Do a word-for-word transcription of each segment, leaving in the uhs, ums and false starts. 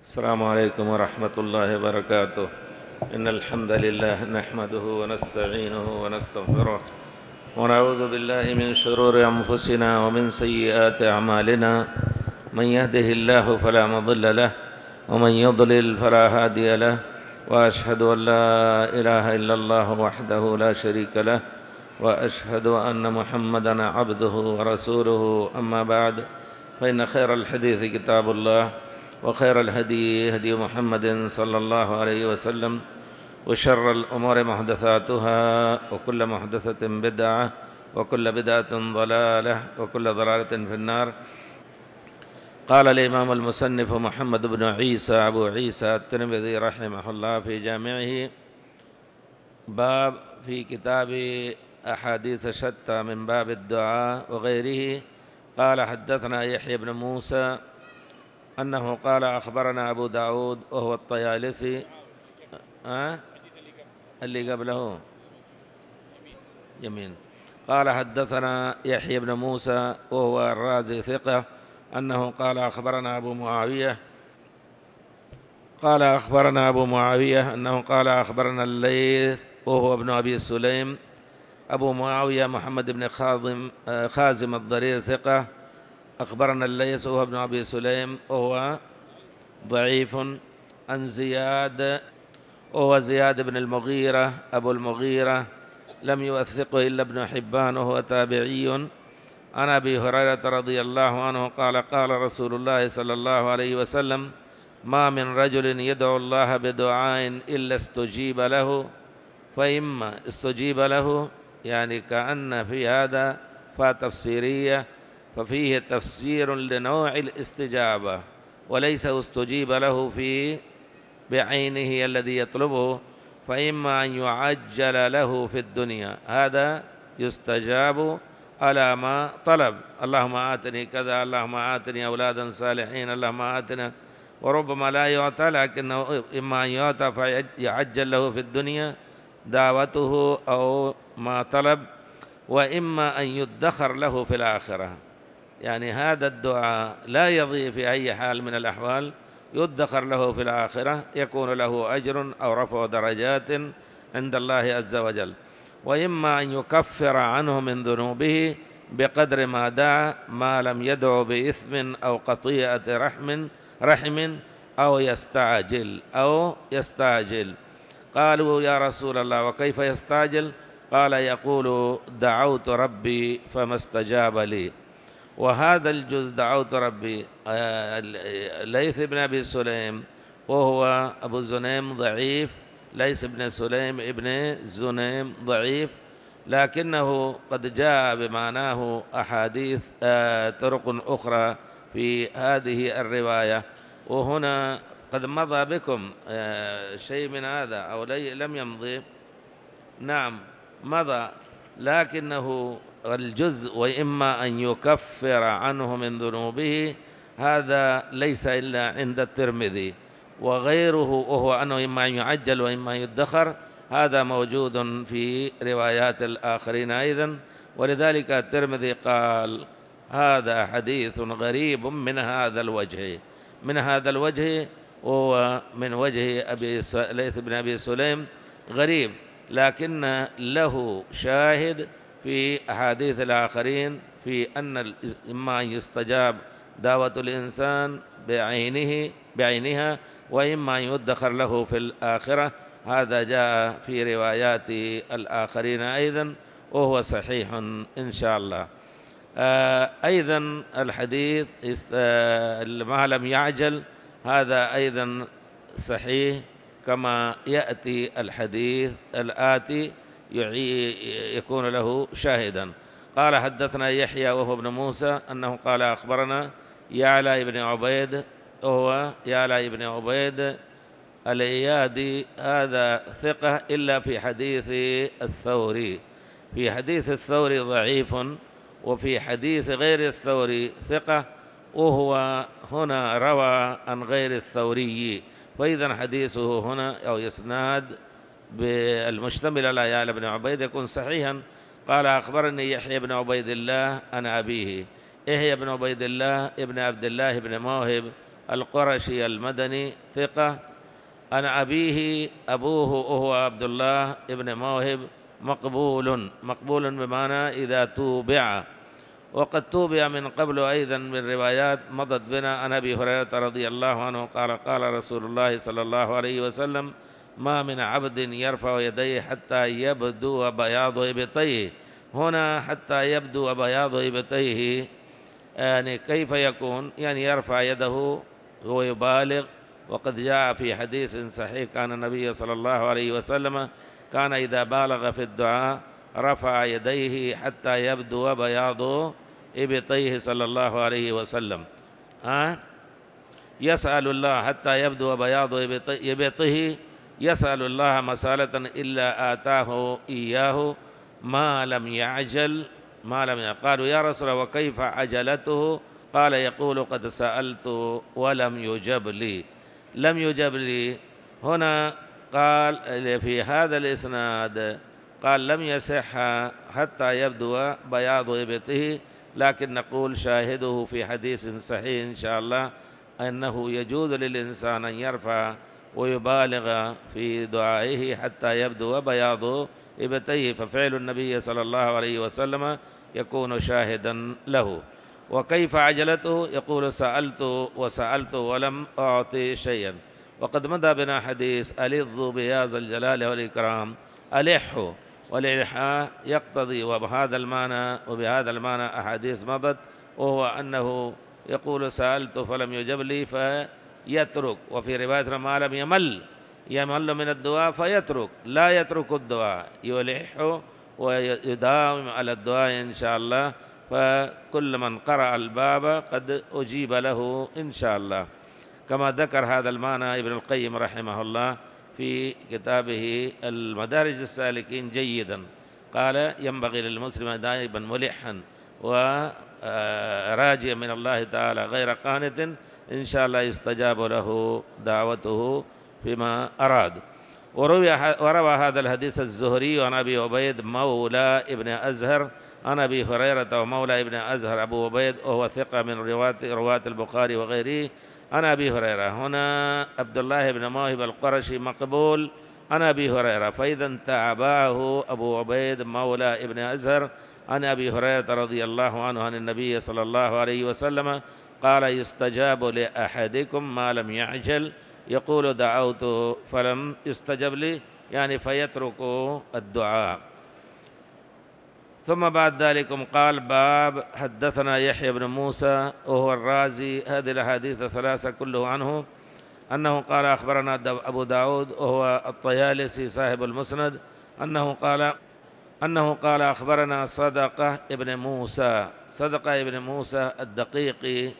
السلام عليكم ورحمة الله وبركاته. إن الحمد لله نحمده ونستعينه ونستغفره ونعوذ بالله من شرور أنفسنا ومن سيئات أعمالنا. من يهده الله فلا مضل له ومن يضلل فلا هادي له، وأشهد أن لا إله إلا الله وحده لا شريك له، وأشهد أن محمدًا عبده ورسوله. أما بعد، فإن خير الحديث كتاب الله، وخير الهدي هدي محمد صلى الله عليه وسلم، وشر الأمور محدثاتها، وكل محدثة بدعة، وكل بدعة ضلالة، وكل ضلالة في النار. قال الإمام المصنف محمد بن عيسى أبو عيسى الترمذي رحمه الله في جامعه باب في كتاب أحاديث شتى من باب الدعاء وغيره. قال حدثنا يحيى بن موسى أنه قال أخبرنا أبو داود وهو الطيالسي أه؟ اللي قبله يمين. قال حدثنا يحيى بن موسى وهو الرازي ثقة أنه قال أخبرنا أبو معاوية قال أخبرنا أبو معاوية أنه قال أخبرنا الليث وهو ابن أبي سليم. أبو معاوية محمد بن خازم خازم الضرير ثقة. أخبرنا الليث وهو ابن أبي سليم وهو ضعيف. عن زياد وهو زياد بن المغيرة أبو المغيرة، لم يوثقه إلا ابن حبان وهو تابعي. عن أبي هريرة رضي الله عنه قال قال رسول الله صلى الله عليه وسلم: ما من رجل يدعو الله بدعاء إلا استجيب له، فإما استجيب له يعني كأن في هذا فتفسيرية، ففيه تفسير لنوع الاستجابة، وليس استجيب له في بعينه الذي يطلبه. فإما أن يعجل له في الدنيا، هذا يستجاب على ما طلب: اللهم آتني كذا، اللهم آتني أولادا صالحين، اللهم آتنا. وربما لا يعطى، لكنه إما أن يعطى فيعجل له في الدنيا دعوته أو ما طلب، وإما أن يدخر له في الآخرة. يعني هذا الدعاء لا يضيع في أي حال من الأحوال، يدخر له في الآخرة، يكون له أجر أو رفع درجات عند الله عز وجل. وإما أن يكفر عنه من ذنوبه بقدر ما دعا، ما لم يدعو بإثم أو قطيعة رحم رحم أو يستعجل أو يستعجل. قالوا: يا رسول الله وكيف يستعجل؟ قال: يقول: دعوت ربي فما استجاب لي. وهذا الجزء دعوت ربي ليث بن أبي سليم وهو أبو زنيم ضعيف، ليث بن سليم ابن زنيم ضعيف، لكنه قد جاء بمعناه أحاديث طرق أخرى في هذه الرواية. وهنا قد مضى بكم شيء من هذا أو لم يمضي؟ نعم مضى، لكنه الجزء وإما أن يكفر عنه من ذنوبه هذا ليس إلا عند الترمذي، وغيره وهو أنه إما أن يعجل وإما أن يدخر، هذا موجود في روايات الآخرين أيضا. ولذلك الترمذي قال: هذا حديث غريب من هذا الوجه من هذا الوجه وهو من وجه أبي ليث بن أبي سليم غريب، لكن له شاهد في أحاديث الآخرين في أن إما أن يستجاب دعوة الإنسان بعينه بعينها، وإما أن يدخر له في الآخرة. هذا جاء في روايات الآخرين أيضا، وهو صحيح إن شاء الله. أيضا الحديث ما لم يعجل هذا أيضا صحيح، كما يأتي الحديث الآتي يكون له شاهدا. قال حدثنا يحيى وهو ابن موسى أنه قال أخبرنا يعلى بن عبيد وهو يعلى بن عبيد الإيادي، هذا ثقة إلا في حديث الثوري. في حديث الثوري ضعيف، وفي حديث غير الثوري ثقة، وهو هنا روى عن غير الثوري، فإذا حديثه هنا أو إسناد بالمشتمل على يعلى بن عبيد يكون صحيحا. قال أخبرني يحيى بن عبيد الله عن أبيه. يحيى بن عبيد الله ابن عبد الله بن موهب القرشي المدني ثقة. عن أبيه أبوه وهو عبد الله ابن موهب مقبول، مقبول بمعنى إذا توبع، وقد توبع من قبل أيضا من روايات مضت بنا. عن أبي هريرة رضي الله عنه قال قال رسول الله صلى الله عليه وسلم: ما من عبد يرفع يديه حتى يبدو بياض إبطيه. هنا حتى يبدو بياض إبطيه يعني كيف يكون؟ يعني يرفع يده ويبالغ. وقد جاء في حديث صحيح كان النبي صلى الله عليه وسلم كان إذا بالغ في الدعاء رفع يديه حتى يبدو بياض إبطيه صلى الله عليه وسلم. أه؟ يسأل الله حتى يبدو بياض إبطه، يسأل الله مسألة إلا آتاه إياه ما لم يعجل ما لم يعجل. قالوا يا رسول الله وكيف عجلته؟ قال يقول قد سألت ولم يجب لي. لم يجب لي هنا قال في هذا الإسناد قال لم يصح حتى يبدو بياض إبطه، لكن نقول شاهده في حديث صحيح إن شاء الله أنه يجوز للإنسان أن يرفع ويبالغ في دعائه حتى يبدو بياض إبطيه، ففعل النبي صلى الله عليه وسلم يكون شاهدا له. وكيف عجلته؟ يقول سألت وسألت ولم أعطي شيئا. وقد مضى بنا حديث ألظوا بياض الجلال والإكرام، ألحوا، والإلحاء يقتضي وبهذا المعنى وبهذا المعنى أحاديث مضت، وهو أنه يقول سألت فلم يجب لي فيترك. وفي رواية ما لم يمل يمل من الدعاء فيترك، لا يترك الدعاء، يلح ويداوم على الدعاء إن شاء الله. فكل من قرأ الباب قد أجيب له إن شاء الله، كما ذكر هذا المعنى ابن القيم رحمه الله في كتابه المدارج السالكين جيدا. قال ينبغي للمسلم دائما ملحا وراجيا من الله تعالى غير قانت، إن شاء الله يستجاب له دعوته فيما أراد. وروى هذا الحديث الزهري عن أبي عبيد مولى ابن أزهر عن أبي هريرة ومولى ابن أزهر أبو عبيد وهو ثقة من رواة البخاري وغيره عن أبي هريرة. هنا عبد الله بن موهب القرشي مقبول عن أبي هريرة، فإذا تابعه أبو عبيد مولى ابن أزهر عن أبي هريرة رضي الله عنه عن النبي صلى الله عليه وسلم قال يستجاب لأحدكم ما لم يعجل، يقول دعوت فلم يستجب لي، يعني فيترك الدعاء. ثم بعد ذلك قال باب حدثنا يحيى بن موسى وهو الرازي. هذه الأحاديث الثلاثة كله عنه، أنه قال أخبرنا أبو داود وهو الطيالسي صاحب المسند أنه قال أنه قال أخبرنا صدقة ابن موسى صدقة ابن موسى الدقيقي.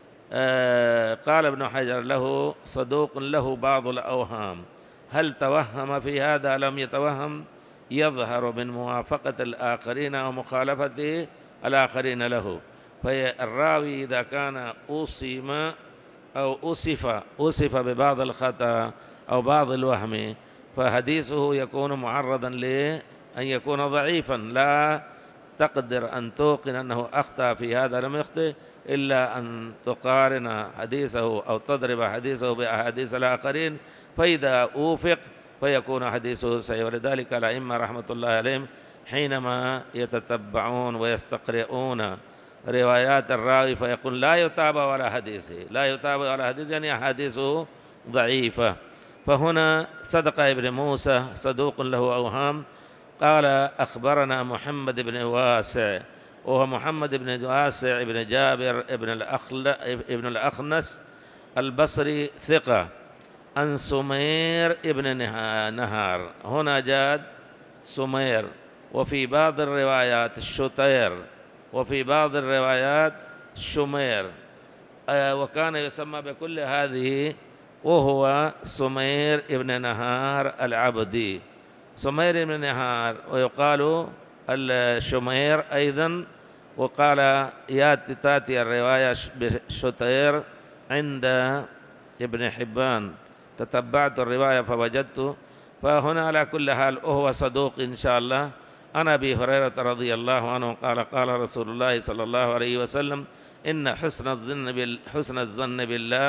آه قال ابن حجر له صدوق له بعض الأوهام، هل توهم في هذا لم يتوهم؟ يظهر من موافقة الآخرين ومخالفة الآخرين له. فالراوي إذا كان أصيم أو أصف أصف ببعض الخطأ أو بعض الوهم فحديثه يكون معرضا لأن يكون ضعيفا، لا تقدر أن توقن أنه أخطأ في هذا لم يخطئ إلا أن تقارن حديثه أو تضرب حديثه بأحاديث الآخرين، فإذا أوفق فيكون حديثه صحيح. ولذلك الأئمة رحمة الله عليهم حينما يتتبعون ويستقرئون روايات الراوي فيقول لا يتابع على حديثه لا يتابع على حديثه يعني أحاديثه ضعيفة. فهنا صدقة ابن موسى صدوق له أوهام. قال أخبرنا محمد بن واسع وهو محمد بن واسع بن جابر ابن الأخل ابن الأخنس البصري ثقة، عن سمير ابن نهار. هنا جاد سمير، وفي بعض الروايات الشتير، وفي بعض الروايات شمير، وكان يسمى بكل هذه وهو سمير ابن نهار العبدي. سمير ابن نهار ويقال الشمير أيضا. وقال ياتي تاتي الرواية بشتير عند ابن حبان، تتبعت الرواية فوجدت. فهنا على كل حال وهو صدوق إن شاء الله. عن أبي هريرة رضي الله عنه قال قال رسول الله صلى الله عليه وسلم إن حسن الظن حسن الظن بالله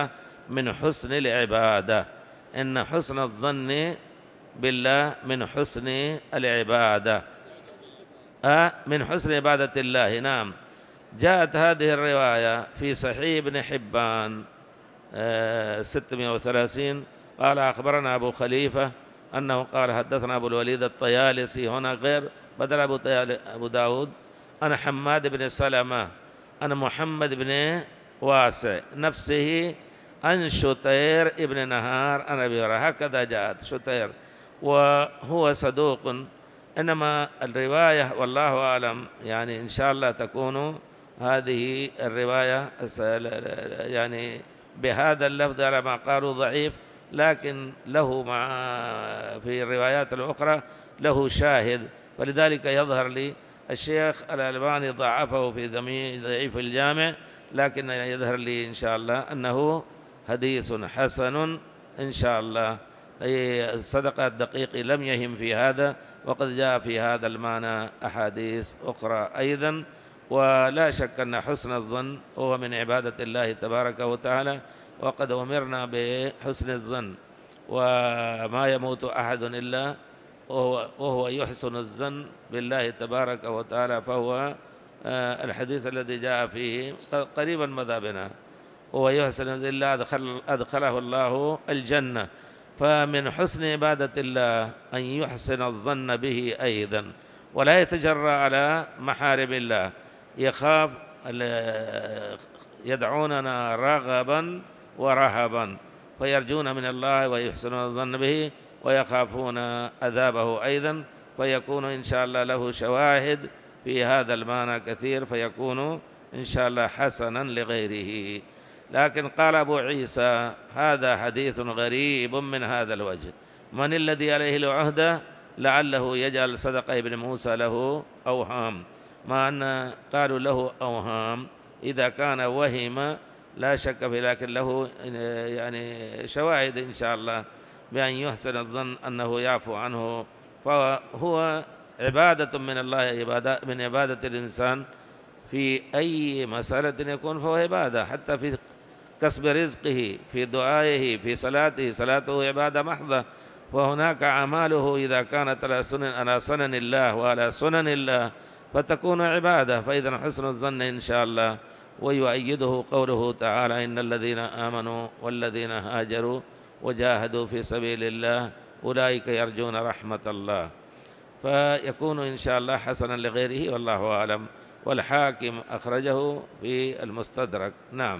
من حسن العبادة، إن حسن الظن بالله من حسن العبادة، أه من حسن عبادة الله. نعم. جاءت هذه الرواية في صحيح ابن حبان أه ستمائة وثلاثين، قال أخبرنا أبو خليفة أنه قال حدثنا أبو الوليد الطيالسي، هنا غير بدل أبو, أبو داود، أنا حماد بن سلمة أنا محمد بن واسع نفسه عن شتير ابن نهار أنا أبي هريرة، هكذا جاءت شتير، وهو صدوق. إنما الرواية والله أعلم يعني إن شاء الله تكون هذه الرواية يعني بهذا اللفظ على ما قالوا ضعيف، لكن له مع في الروايات الأخرى له شاهد، ولذلك يظهر لي الشيخ الألباني ضعفه في ضعيف الجامع، لكن يظهر لي إن شاء الله أنه حديث حسن إن شاء الله. صدقة الدقيق لم يهم في هذا، وقد جاء في هذا المعنى أحاديث أخرى أيضا. ولا شك أن حسن الظن هو من عبادة الله تبارك وتعالى، وقد أمرنا بحسن الظن، وما يموت أحد إلا وهو, وهو يحسن الظن بالله تبارك وتعالى، فهو الحديث الذي جاء فيه قريبا مذهبنا، وهو يحسن إلا أدخل أدخله الله الجنة. فمن حسن عبادة الله أن يحسن الظن به أيضا، ولا يتجرأ على محارم الله، يخاف يدعوننا رغبا ورهبا، فيرجون من الله ويحسنون الظن به ويخافون عذابه أيضا، فيكون إن شاء الله له شواهد في هذا المعنى كثير، فيكون إن شاء الله حسنا لغيره. لكن قال أبو عيسى هذا حديث غريب من هذا الوجه، من الذي عليه العهدة لعله يجعل صدقة ابن موسى له أوهام، مع أن قالوا له أوهام إذا كان وهم لا شك في، لكن له يعني شواهد إن شاء الله بأن يحسن الظن أنه يعفو عنه، فهو عبادة من الله، عبادة من عبادة الإنسان في أي مسألة يكون فهو عبادة، حتى في كسب رزقه، في دعائه، في صلاته، صلاته عبادة محضة. وهناك أعماله إذا كانت على سنن على سنن الله وعلى سنن الله فتكون عبادة. فإذا حسن الظن إن شاء الله، ويؤيده قوله تعالى إن الذين آمنوا والذين هاجروا وجاهدوا في سبيل الله أولئك يرجون رحمة الله، فيكون إن شاء الله حسنا لغيره والله أعلم. والحاكم أخرجه في المستدرك. نعم.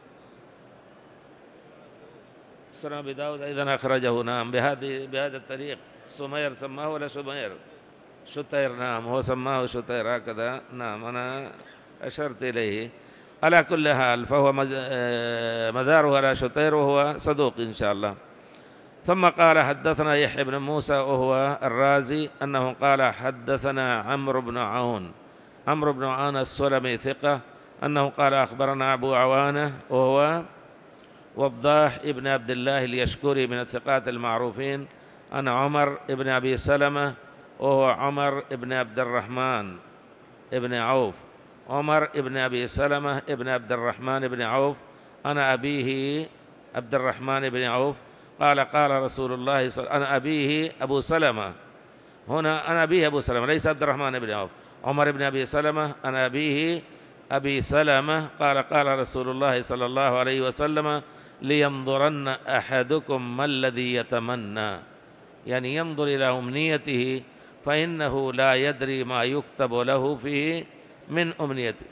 سنن أبي داود أيضا أخرجه نعم بهذه بهذا الطريق. سمير سماه ولا سمير؟ شتير. نعم هو سماه شتير هكذا. نعم أنا أشرت إليه. على كل حال فهو مداره على شتير وهو صدوق إن شاء الله. ثم قال حدثنا يحيى بن موسى وهو الرازي أنه قال حدثنا عمرو بن عون عمرو بن عون السلمي ثقة أنه قال أخبرنا أبو عوانة وهو وضاح ابن عبد الله اليشكري من الثقات المعروفين عن عمر ابن أبي سلمة وهو عمر ابن عبد الرحمن ابن عوف عمر ابن أبي سلمة ابن عبد الرحمن ابن عوف أنا أبيه عبد الرحمن بن عوف قال قال رسول الله صلى الله عليه وسلم أنا أبيه أبو سلمة، هنا أنا أبيه أبو سلمة ليس عبد الرحمن بن عوف، عمر بن أبي سلمة أنا أبيه أبي سلمة قال قال رسول الله صلى الله عليه وسلم لينظرن أحدكم ما الذي يتمنى، يعني ينظر إلى أمنيته فإنه لا يدري ما يكتب له فيه من أمنيته.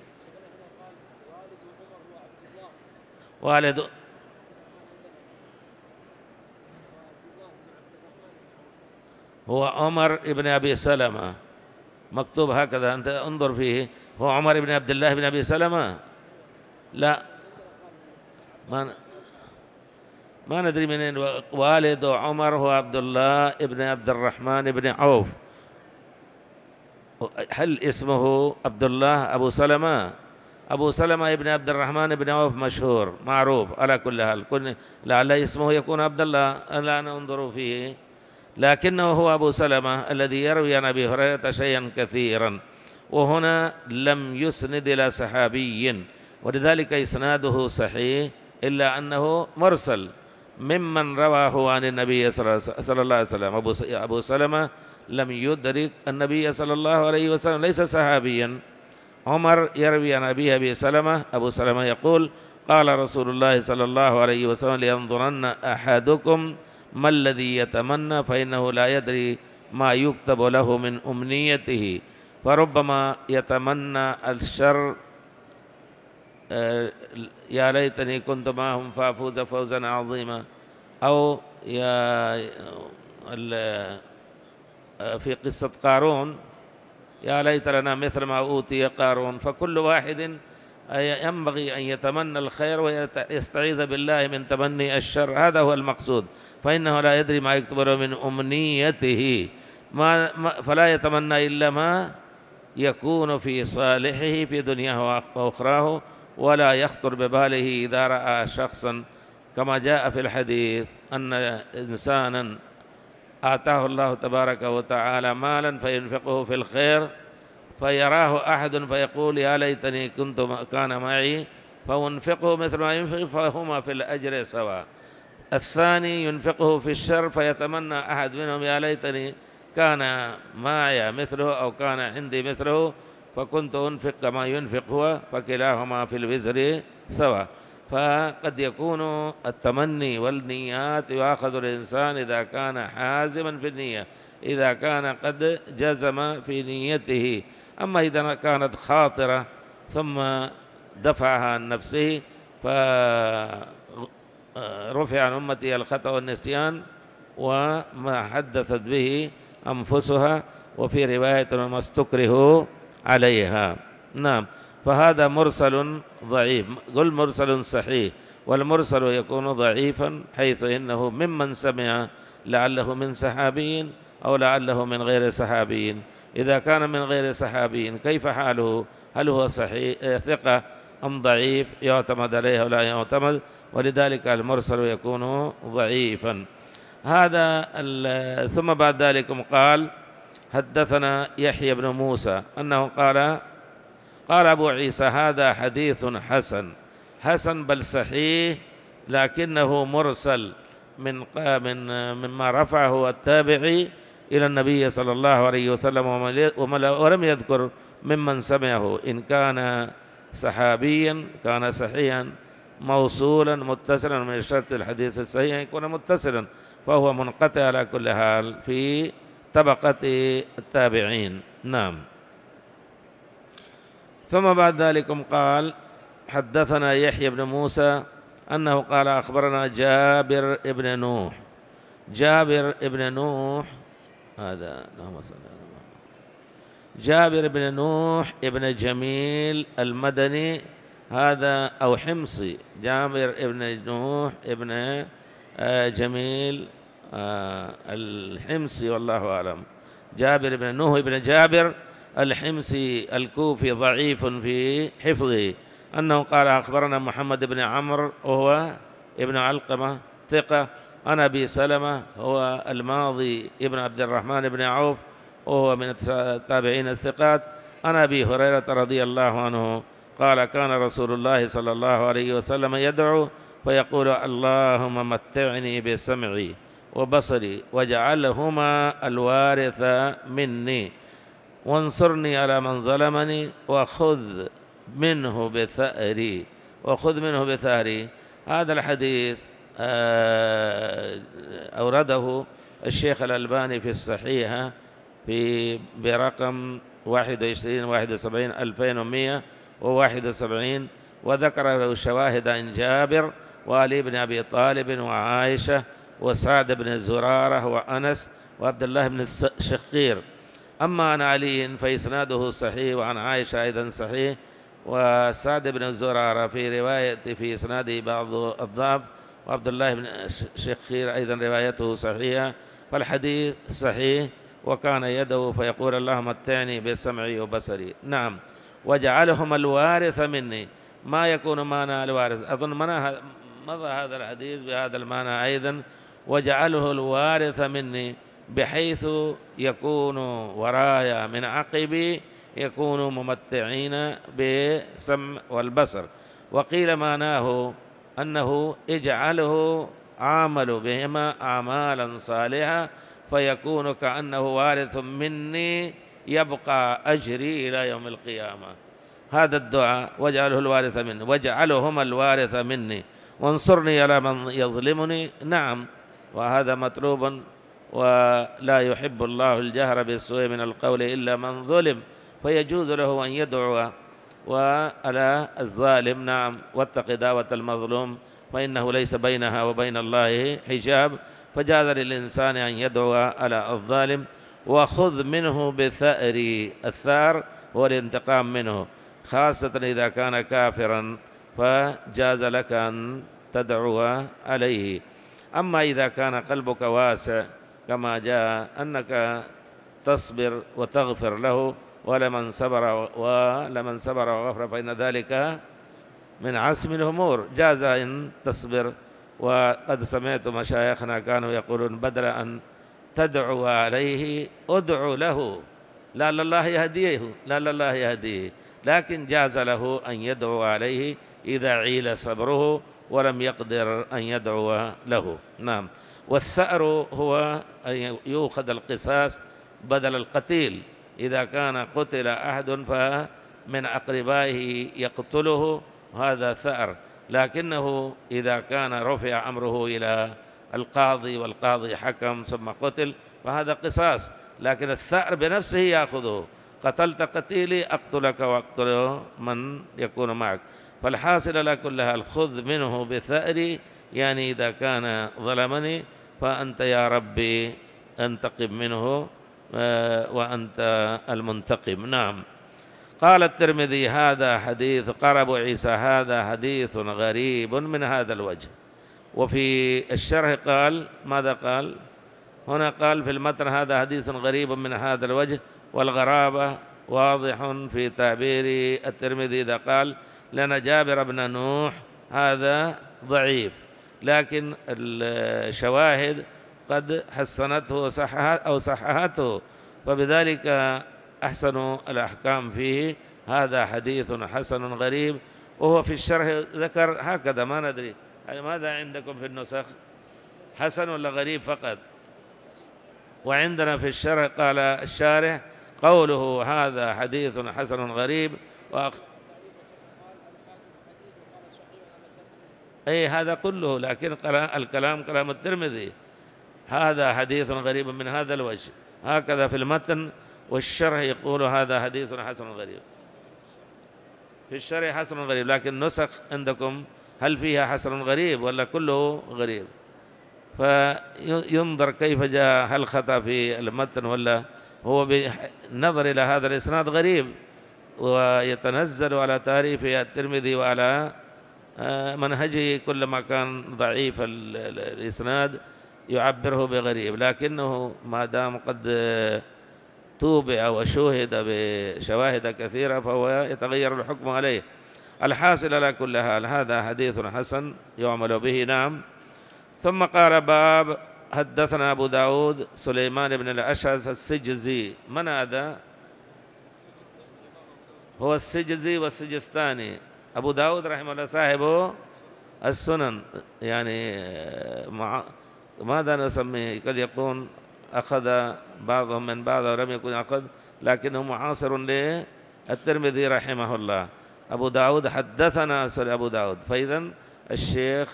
والد هو عمر بن أبي سلمة مكتوب هكذا، أنت انظر فيه، هو عمر بن عبد الله بن أبي سلمة؟ لا ما ما ندري منين. والد عمر هو عبد الله بن عبد الرحمن بن عوف. هل اسمه عبد الله أبو سلمة؟ أبو سلمة ابن عبد الرحمن بن عوف مشهور معروف على كل حال، لعل اسمه يكون عبد الله الآن انظروا فيه، لكنه هو أبو سلمة الذي يروي عن أبي هريرة شيئا كثيرا، وهنا لم يسند إلى صحابي ولذلك إسناده صحيح إلا أنه مرسل ممن رواه عن النبي صلى الله عليه وسلم. أبو سلمة لم يدرك النبي صلى الله عليه وسلم، ليس صحابيا. عمر يروي عن أبي أبي سلمة، أبو سلمة يقول: قال رسول الله صلى الله عليه وسلم: لينظرن أحدكم ما الذي يتمنى فإنه لا يدري ما يكتب له من أمنيته، فربما يتمنى الشر، يا ليتني كنت معهم فأفوز فوزا عظيما، أو يا في قصة قارون: يا ليت لنا مثل ما أوتي قارون. فكل واحد ينبغي أن يتمنى الخير ويستعيذ بالله من تمني الشر، هذا هو المقصود. فإنه لا يدري ما يكتب له من أمنيته، ما فلا يتمنى إلا ما يكون في صالحه في دنياه وأخراه، ولا يخطر بباله إذا رأى شخصا، كما جاء في الحديث أن إنسانا آتاه الله تبارك وتعالى مالا فينفقه في الخير، فيراه أحد فيقول: يا ليتني كنت كان معي، فينفقه مثل ما ينفق، فهما في الأجر سواء. الثاني ينفقه في الشر فيتمنى أحد منهم: يا ليتني كان معي مثله أو كان عندي مثله فكنت أنفق كما ينفق هو، فكلاهما في الوزر سواء. فقد يكون التمني والنيات يؤاخذ الإنسان إذا كان حازما في النية، إذا كان قد جزم في نيته. أما إذا كانت خاطرة ثم دفعها عن نفسه، فرفع عن أمتي الخطأ والنسيان وما حدثت به أنفسها، وفي رواية ما استكرهوا عليها. نعم، فهذا مرسل ضعيف. قل مرسل صحيح، والمرسل يكون ضعيفا حيث إنه ممن سمع، لعله من صحابي أو لعله من غير صحابي. إذا كان من غير صحابي كيف حاله؟ هل هو صحيح ثقة أم ضعيف يعتمد عليه ولا يعتمد؟ ولذلك المرسل يكون ضعيفا. هذا. ثم بعد ذلك قال: حدثنا يحيى بن موسى أنه قال: قال أبو عيسى: هذا حديث حسن، حسن بل صحيح، لكنه مرسل من من مما رفعه التابعي إلى النبي صلى الله عليه وسلم، ولم يذكر ممن سمعه. إن كان صحابيا كان صحيحا موصولا متصلا، من شرط الحديث الصحيح يكون متصلا، فهو منقطع على كل حال في طبقة التابعين. نعم. ثم بعد ذلك قال: حدثنا يحيى بن موسى أنه قال: أخبرنا جابر بن نوح. جابر بن نوح هذا جابر بن نوح ابن جميل المدني، هذا أو حمصي. جابر بن نوح ابن جميل الحمصي والله أعلم. جابر بن نوح ابن جابر الحمصي الكوفي ضعيف في حفظه. أنه قال: أخبرنا محمد بن عمرو وهو ابن علقمة ثقة، عن أبي سلمة هو الماضي ابن عبد الرحمن بن عوف وهو من التابعين الثقات، عن أبي هريرة رضي الله عنه قال: كان رسول الله صلى الله عليه وسلم يدعو فيقول: اللهم متعني بسمعي وبصري واجعلهما الوارث مني، وانصرني على من ظلمني، وخذ منه بثأري وخذ منه بثأري. هذا الحديث أورده الشيخ الألباني في الصحيحة في برقم واحد وعشرين واحد وسبعين ألفين ومئة وواحد وسبعين، وذكر له شواهد عن جابر وعلي بن أبي طالب وعائشة وسعد بن زرارة وأنس وعبد الله بن الشخير. أما عن علي فإسناده صحيح، وعن عائشة أيضا صحيح، وسعد بن زرارة في رواية في إسناده بعض الضعف، وعبد الله بن الشخير أيضا روايته صحيحة. فالحديث صحيح. وكان يده فيقول: اللهم متعني بسمعي وبصري. نعم. وجعلهم الوارث مني. ما يكون معنى الوارث؟ أظن مضى هذا الحديث بهذا المعنى أيضا: وجعله الوارث مني، بحيث يكون ورايا من عقبي يكونوا ممتعين بالسمع والبصر. وقيل معناه أنه اجعله عامل بهما أعمالا صالحة فيكون كأنه وارث مني يبقى أجري إلى يوم القيامة. هذا الدعاء، واجعله الوارث مني، واجعلهما الوارث مني وانصرني على من يظلمني. نعم، وهذا مطلوب، ولا يحب الله الجهر بالسوء من القول إلا من ظلم، فيجوز له أن يدعو وعلى الظالم. نعم، واتق دعوة المظلوم فإنه ليس بينها وبين الله حجاب، فجاز للإنسان أن يدعو على الظالم. وخذ منه بثأري، الثار هو الانتقام منه، خاصة إذا كان كافرا فجاز لك أن تدعو عليه. أما إذا كان قلبك واسع كما جاء أنك تصبر وتغفر له، ولمن صبر ولمن صبر وغفر فإن ذلك من عزم الأمور، جاز إن تصبر. وقد سمعت مشايخنا كانوا يقولون بدل أن تدعو عليه ادعو له، لعل الله يهديه، لعل الله يهديه، لكن جاز له أن يدعو عليه إذا عيل صبره ولم يقدر أن يدعو له. نعم. والثأر هو أن يؤخذ القصاص بدل القتيل، إذا كان قتل أحد فمن أقربائه يقتله، هذا ثأر. لكنه إذا كان رفع أمره إلى القاضي والقاضي حكم ثم قتل فهذا قصاص، لكن الثأر بنفسه يأخذه، قتلت قتيلي أقتلك وأقتل من يكون معك. فالحاصل على كل حال خذ منه بثأري، يعني إذا كان ظلمني فأنت يا ربي انتقم منه وأنت المنتقم. نعم. قال الترمذي هذا حديث، قال أبو عيسى هذا حديث غريب من هذا الوجه. وفي الشرح قال ماذا قال هنا؟ قال في المتن هذا حديث غريب من هذا الوجه، والغرابة واضح في تعبير الترمذي إذا قال لنا جابر بن نوح هذا ضعيف، لكن الشواهد قد حسنته صححت أو صححته، فبذلك أحسن الأحكام فيه هذا حديث حسن غريب. وهو في الشرح ذكر هكذا، ما ندري ماذا عندكم في النسخ، حسن ولا غريب فقط؟ وعندنا في الشرح قال الشارح قوله هذا حديث حسن غريب وأخ... أي هذا كله، لكن الكلام كلام الترمذي هذا حديث غريب من هذا الوجه، هكذا في المتن. والشرح يقول هذا حديث حسن غريب، في الشرح حسن غريب، لكن نسخ عندكم هل فيها حسن غريب ولا كله غريب؟ فينظر كيف جاء، هل خطأ في المتن ولا هو بنظر إلى هذا الإسناد غريب، ويتنزل على تعريف الترمذي وعلى منهجه كلما كان ضعيف الإسناد يعبره بغريب، لكنه ما دام قد توبع وشوهد بشواهد كثيرة فهو يتغير الحكم عليه. الحاصل على كل حال هذا حديث حسن يعمل به. نعم. ثم قال باب حدثنا أبو داود سليمان بن الأشعث السجزي. من هذا؟ هو السجزي والسجستاني. أبو داود رحمه الله صاحب السنن، يعني مع ماذا نسميه؟ قد يكون أخذ بعضهم من بعض ولم يكن أخذ، لكنه معاصر للترمذي رحمه الله. أبو داود حدثنا أبو داود، فإذا الشيخ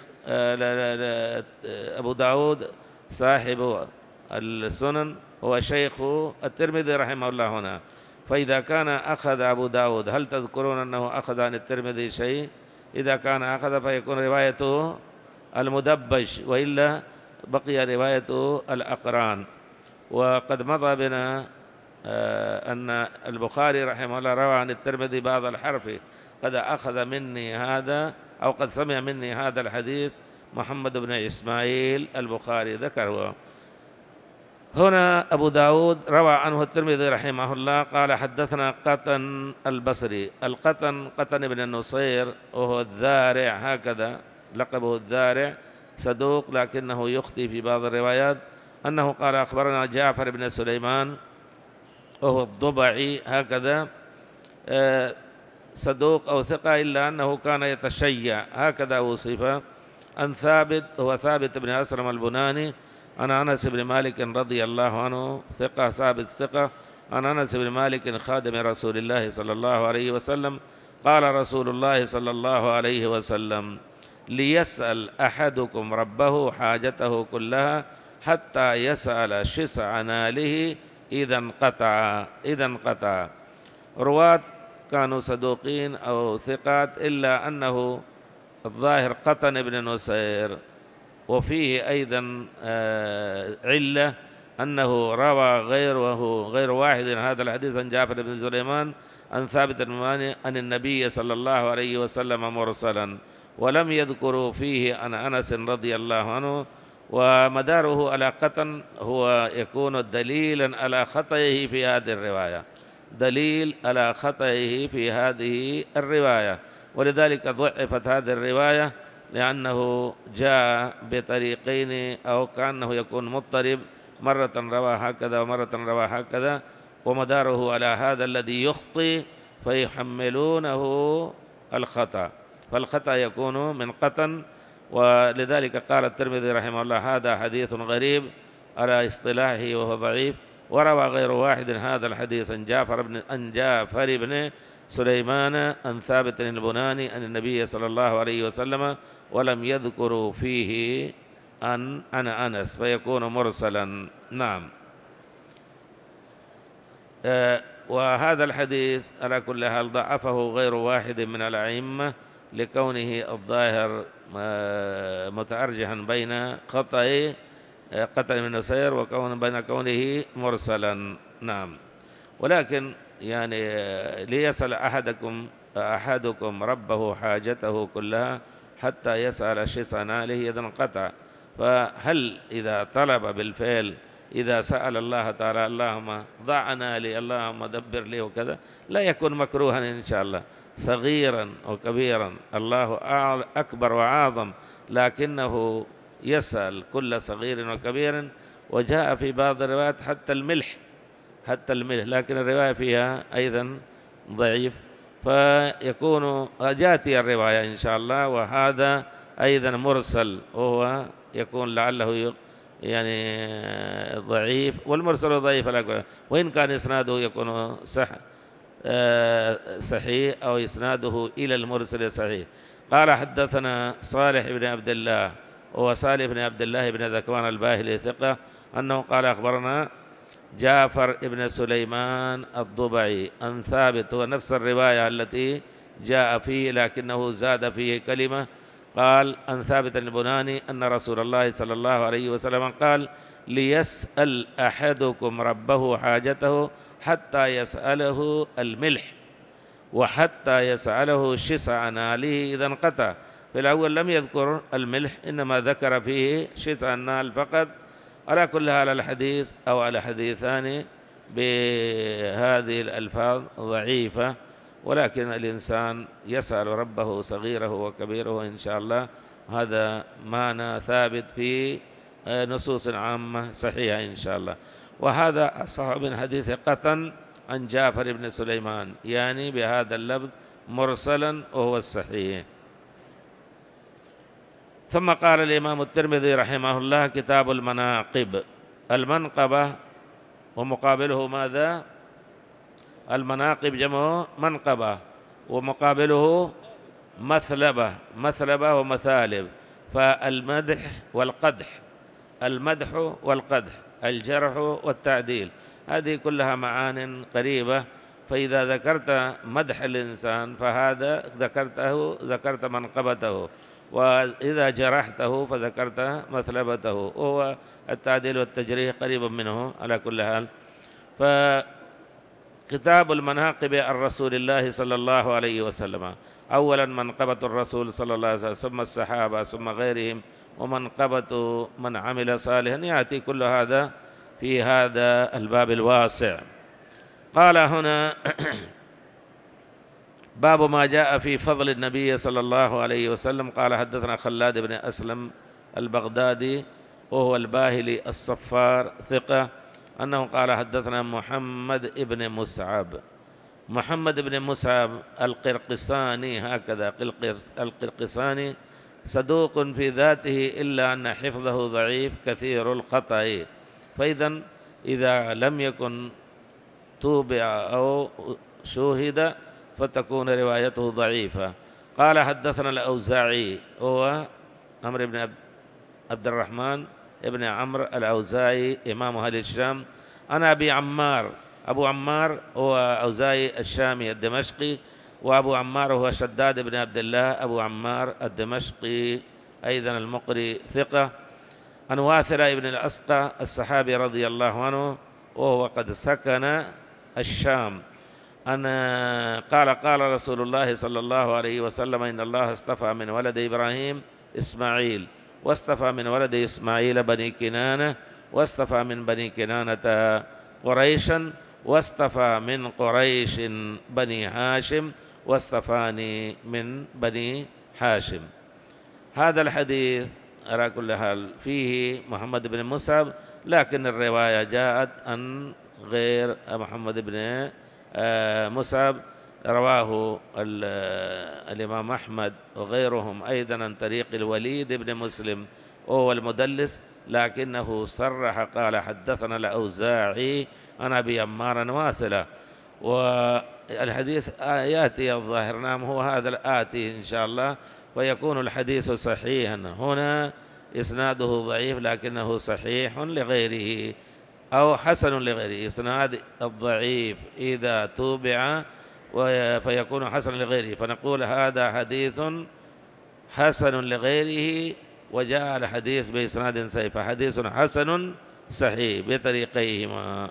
أبو داود صاحب السنن هو شيخ الترمذي رحمه الله هنا. فإذا كان أخذ أبو داود، هل تذكرون أنه أخذ عن الترمذي شيء؟ إذا كان أخذ فيكون روايته المدبج، وإلا بقي رواية الأقران. وقد مضى بنا أن البخاري رحمه الله روى عن الترمذي بعض الحرف، قد أخذ مني هذا أو قد سمع مني هذا الحديث محمد بن إسماعيل البخاري، ذكره هنا. أبو داود روى عنه الترمذي رحمه الله قال حدثنا قطن البصري. القطن قطن بن النصير وهو الذارع، هكذا لقبه الذارع، صدوق لكنه يخطئ في بعض الروايات. أنه قال أخبرنا جعفر بن سليمان وهو الضبعي، هكذا صدوق أو ثقة، إلا أنه كان يتشيع، هكذا وصف. عن ثابت هو ثابت بن أسلم البناني عن أنس بن مالك رضي الله عنه ثقة ثابت ثقة عن أنس بن مالك خادم رسول الله صلى الله عليه وسلم قال رسول الله صلى الله عليه وسلم ليسأل أحدكم ربه حاجته كلها حتى يسأل شسع ناله إذا انقطع إذا انقطع. رواة كانوا صدوقين أو ثقات، إلا أنه الظاهر قطن بن نسير، وفيه أيضا علة أنه روى غيره غير واحد هذا الحديث عن جعفر بن سليمان عن ثابت الماني عن النبي صلى الله عليه وسلم مرسلا، ولم يذكروا فيه عن أنس رضي الله عنه. ومداره على قطن هو يكون دليلا على خطئه في هذه الرواية، دليل على خطئه في هذه الرواية، ولذلك ضعفت هذه الرواية لأنه جاء بطريقين أو كأنه يكون مضطرب، مرة روى هكذا ومرة روى هكذا، ومداره على هذا الذي يخطئ فيحملونه الخطأ، فالخطأ يكون من قطن. ولذلك قال الترمذي رحمه الله هذا حديث غريب على اصطلاحه وهو ضعيف. وروى غير واحد هذا الحديث عن جعفر بن عن جعفر بن سليمان عن ثابت البناني عن النبي صلى الله عليه وسلم، ولم يذكروا فيه عن عن أنس فيكون مرسلا. نعم. آه وهذا الحديث على كل حال ضعفه غير واحد من الأئمة لكونه الظاهر متأرجحا بين خطأ قطن بن نسير وكون بين كونه مرسلا. نعم. ولكن يعني ليسأل أحدكم أحدكم ربه حاجته كلها حتى يسأل شسع ناله إذا انقطع. فهل إذا طلب بالفعل، إذا سأل الله تعالى اللهم ضع نالي اللهم دبر لي وكذا، لا يكون مكروها إن شاء الله، صغيرا وكبيرا الله أكبر وأعظم، لكنه يسأل كل صغير وكبير. وجاء في بعض الروايات حتى الملح حتى الملح، لكن الرواية فيها أيضا ضعيف، فيكون جاتي الرواية إن شاء الله، وهذا أيضا مرسل وهو يكون لعله يعني ضعيف، والمرسل ضعيف وإن كان إسناده يكون صح صحيح أو إسناده إلى المرسل صحيح. قال حدثنا صالح بن عبد الله، وهو صالح بن عبد الله بن ذكوان الباهلي ثقة، أنه قال أخبرنا جعفر بن سليمان الضبعي عن ثابت، ونفس الرواية التي جاء فيه لكنه زاد فيه كلمة. قال عن ثابت البناني أن رسول الله صلى الله عليه وسلم قال ليسأل أحدكم ربه حاجته حتى يسأله الملح وحتى يسأله شسع ناله إذا انقطع. في الأول لم يذكر الملح، إنما ذكر فيه شسع النال فقط. على كل هذا الحديث أو على حديثان بهذه الألفاظ ضعيفة، ولكن الإنسان يسأل ربه صغيره وكبيره إن شاء الله، هذا معنى ثابت في نصوص عامة صحيحة إن شاء الله. وهذا أصح من حديث قطن عن جعفر بن سليمان، يعني بهذا اللفظ مرسلا وهو الصحيح. ثم قال الإمام الترمذي رحمه الله كتاب المناقب. المنقبة ومقابله ماذا؟ المناقب جمع منقبة، ومقابله مثلبة، مثلبة ومثالب. فالمدح والقدح، المدح والقدح، الجرح والتعديل، هذه كلها معان قريبة. فإذا ذكرت مدح الإنسان فهذا ذكرته ذكرت منقبته، وإذا جرحته فذكرت مثلبته، وهو التعديل والتجريح قريب منه على كل حال. فكتاب المناقب عن رسول الله صلى الله عليه وسلم، أولا منقبة الرسول صلى الله عليه وسلم، ثم الصحابة، ثم غيرهم، ومنقبة من عمل صالحا، يأتي كل هذا في هذا الباب الواسع. قال هنا باب ما جاء في فضل النبي صلى الله عليه وسلم. قال حدثنا خلاد بن أسلم البغدادي، وهو الباهلي الصفار ثقة، أنه قال حدثنا محمد بن مسعب، محمد بن مسعب القرقساني، هكذا القرقساني صدوق في ذاته إلا أن حفظه ضعيف كثير الخطأ. فإذا إذا لم يكن توبع أو شوهد فتكون روايته ضعيفة. قال حدثنا الأوزاعي هو عمرو بن عبد الرحمن ابن عمرو الأوزاعي إمام أهل الشام عن أبي عمار. أبو عمار هو أوزاعي الشامي الدمشقي، وأبو عمار هو شداد بن عبد الله أبو عمار الدمشقي أيضا المقري ثقة. عن واثرة بن الأسقى الصحابي رضي الله عنه وهو قد سكن الشام أنا قال قال رسول الله صلى الله عليه وسلم إن الله اصطفى من ولد إبراهيم إسماعيل، واصطفى من ولد إسماعيل بني كنانة، واصطفى من بني كنانة قريشا، واصطفى من قريش بني هاشم، واصطفاني من بني هاشم. هذا الحديث على كل حال فيه محمد بن مصعب، لكن الرواية جاءت عن غير محمد بن مصعب، رواه الإمام أحمد وغيرهم أيضا عن طريق الوليد بن مسلم وهو المدلس، لكنه صرح قال حدثنا الأوزاعي عن أبي عمار واصلة. والحديث يأتي الظاهر نعم هو هذا الآتي إن شاء الله، ويكون الحديث صحيحا. هنا إسناده ضعيف لكنه صحيح لغيره أو حسن لغيره. إسناد الضعيف إذا توبع فيكون حسن لغيره، فنقول هذا حديث حسن لغيره وجاء الحديث بإسناد صحيح، فحديث حسن صحيح بطريقيهما.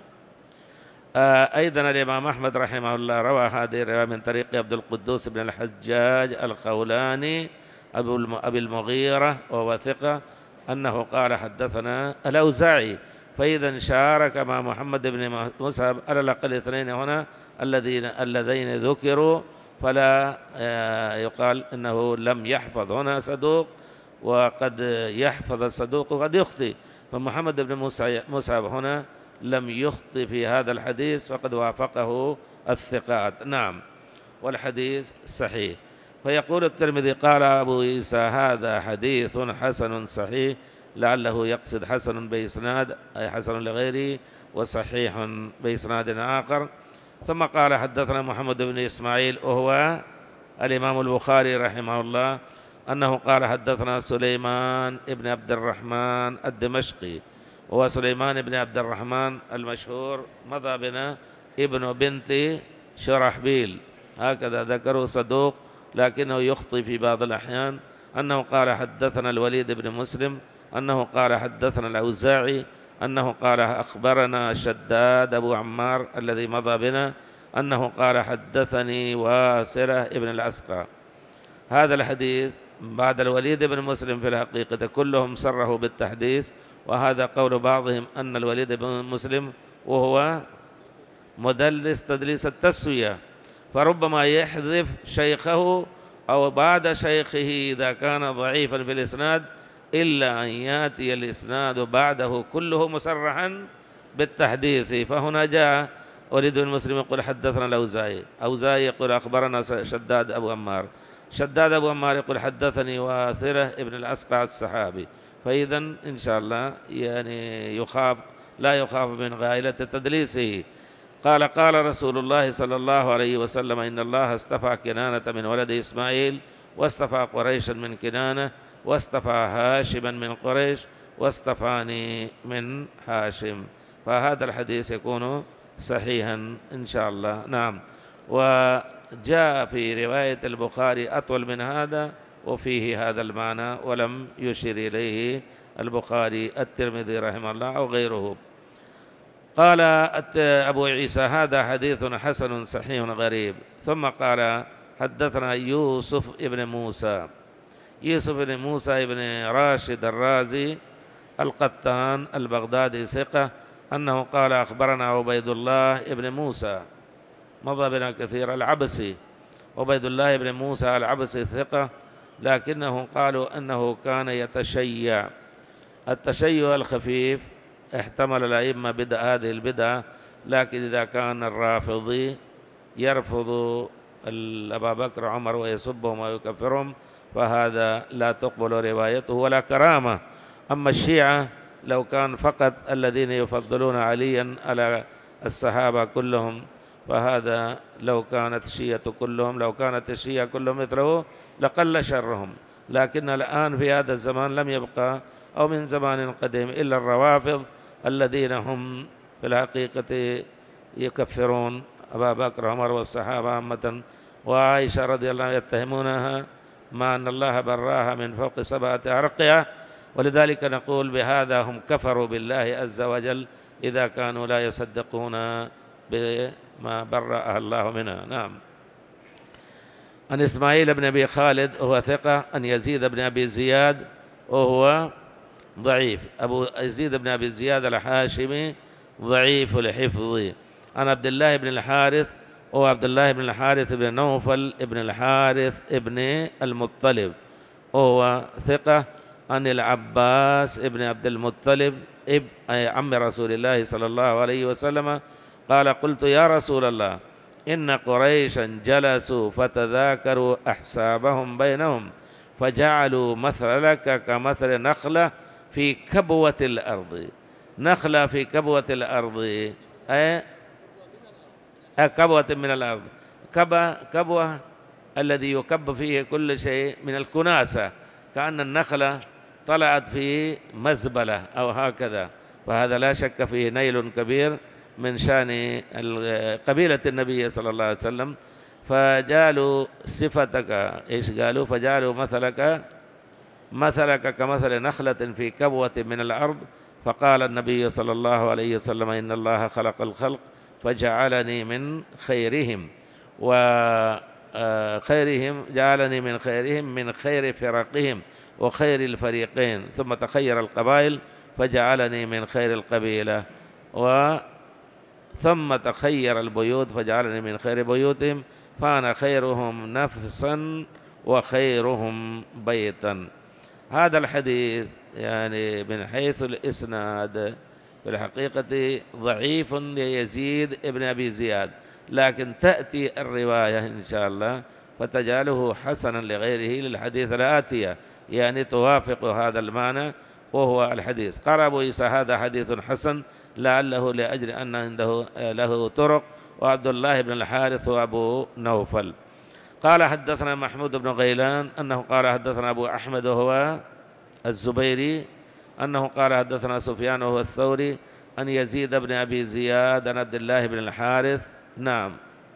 أيضا الإمام أحمد رحمه الله روى هذه الرواية من طريق عبد القدوس بن الحجاج الخولاني أبي المغيرة وهو ثقة أنه قال حدثنا الأوزاعي. فإذا شارك مع محمد بن مصعب على الأقل اثنين هنا الذين اللذين ذكروا، فلا يقال أنه لم يحفظ. هنا صدوق وقد يحفظ الصدوق وقد يخطئ، فمحمد بن مصعب هنا لم يخطئ في هذا الحديث وقد وافقه الثقات. نعم، والحديث صحيح. فيقول الترمذي قال أبو عيسى هذا حديث حسن صحيح، لعله يقصد حسن بإسناد أي حسن لغيره وصحيح بإسناد آخر. ثم قال حدثنا محمد بن إسماعيل وهو الإمام البخاري رحمه الله أنه قال حدثنا سليمان بن عبد الرحمن الدمشقي، وهو سليمان بن عبد الرحمن المشهور مضى بنا ابن بنت شرحبيل، هكذا ذكروا صدوق لكنه يخطئ في بعض الأحيان. أنه قال حدثنا الوليد بن مسلم أنه قال حدثنا الأوزاعي أنه قال أخبرنا شداد أبو عمار الذي مضى بنا أنه قال حدثني واسرة ابن الأسقى. هذا الحديث بعد الوليد بن مسلم في الحقيقة كلهم صرحوا بالتحديث، وهذا قول بعضهم أن الوليد بن مسلم وهو مدلس تدليس التسوية، فربما يحذف شيخه أو بعد شيخه إذا كان ضعيفا في الإسناد، إلا أن يأتي الإسناد بعده كله مصرحا بالتحديث. فهنا جاء وليد بن مسلم يقول حدثنا الأوزاعي، أوزاعي يقول أخبرنا شداد أبو عمار، شداد أبو عمار يقول حدثني واثرة ابن الأسقع الصحابي. فإذا إن شاء الله يعني يخاف لا يخاف من غائلة تدليسه. قال قال رسول الله صلى الله عليه وسلم إن الله اصطفى كنانة من ولد إسماعيل، واصطفى قريشا من كنانة، واصطفى هاشما من قريش، واصطفاني من هاشم. فهذا الحديث يكون صحيحا إن شاء الله. نعم، وجاء في رواية البخاري أطول من هذا وفيه هذا المعنى ولم يشر إليه البخاري الترمذي رحمه الله أو غيره. قال أبو عيسى هذا حديث حسن صحيح غريب. ثم قال حدثنا يوسف ابن موسى، يوسف بن موسى بن راشد الرازي القطان البغدادي ثقة أنه قال أخبرنا عبيد الله بن موسى مضى بنا كثير العبسي، عبيد الله بن موسى العبسي ثقة، لكنه قالوا أنه كان يتشيع. التشيع الخفيف احتمل الأئمة بدء هذه البدعة، لكن إذا كان الرافضي يرفض أبا بكر وعمر ويسبهم ويكفرهم فهذا لا تقبل روايته ولا كرامة. أما الشيعة لو كان فقط الذين يفضلون عليا على الصحابة كلهم، فهذا لو كانت الشيعة كلهم لو كانت الشيعة كلهم مثله لقل شرهم. لكن الآن في هذا الزمان لم يبقى، أو من زمان قديم، إلا الروافض الذين هم في الحقيقة يكفرون أبا بكر وعمر والصحابة عامة وعائشة رضي الله عنها، يتهمونها مع أن الله براها من فوق سبعة أرقعة. ولذلك نقول بهذا هم كفروا بالله عز وجل إذا كانوا لا يصدقون بما برأها الله منها. نعم. عن إسماعيل بن أبي خالد وهو ثقة، عن يزيد بن أبي زياد وهو ضعيف. أبو يزيد بن أبي زياد الحاشمي ضعيف الحفظ. عن عبد الله بن الحارث وهو عبد الله بن الحارث بن نوفل بن الحارث بن المطلب وهو ثقة، عن العباس بن عبد المطلب ابن عم رسول الله صلى الله عليه وسلم قال: قلت يا رسول الله إن قريشا جلسوا فتذاكروا أحسابهم بينهم فجعلوا مثلك كمثل نخلة في كبوة الأرض. نخلة في كبوة الأرض أي كبوة من الأرض. كبوة, كبوة الذي يكب فيه كل شيء من الكناسة، كأن النخلة طلعت في مزبلة أو هكذا. فهذا لا شك فيه نيل كبير من شان قبيلة النبي صلى الله عليه وسلم. فجعلوا صفتك إيش قالوا؟ فجعلوا مثلك مثلك كمثل نخلة في كبوة من الأرض. فقال النبي صلى الله عليه وسلم: إن الله خلق الخلق فجعلني من خيرهم، وخيرهم جعلني من خيرهم من خير فرقهم وخير الفريقين، ثم تخير القبائل فجعلني من خير القبيلة، و ثم تخير البيوت فجعلني من خير بيوتهم، فأنا خيرهم نفسا وخيرهم بيتا. هذا الحديث يعني من حيث الإسناد في الحقيقة ضعيف ليزيد ابن أبي زياد، لكن تأتي الرواية إن شاء الله فتجعله حسنا لغيره للحديث الآتية، يعني توافق هذا المعنى وهو الحديث. قال أبو عيسى: هذا حديث حسن لعله لأجل أن عنده له طرق. وعبد الله بن الحارث وأبو نوفل. قال: حدثنا محمود بن غيلان أنه قال حدثنا أبو أحمد وهو الزبيري أنه قال حدثنا سفيان وهو الثوري أن يزيد بن أبي زياد عن عبد الله بن الحارث. نعم،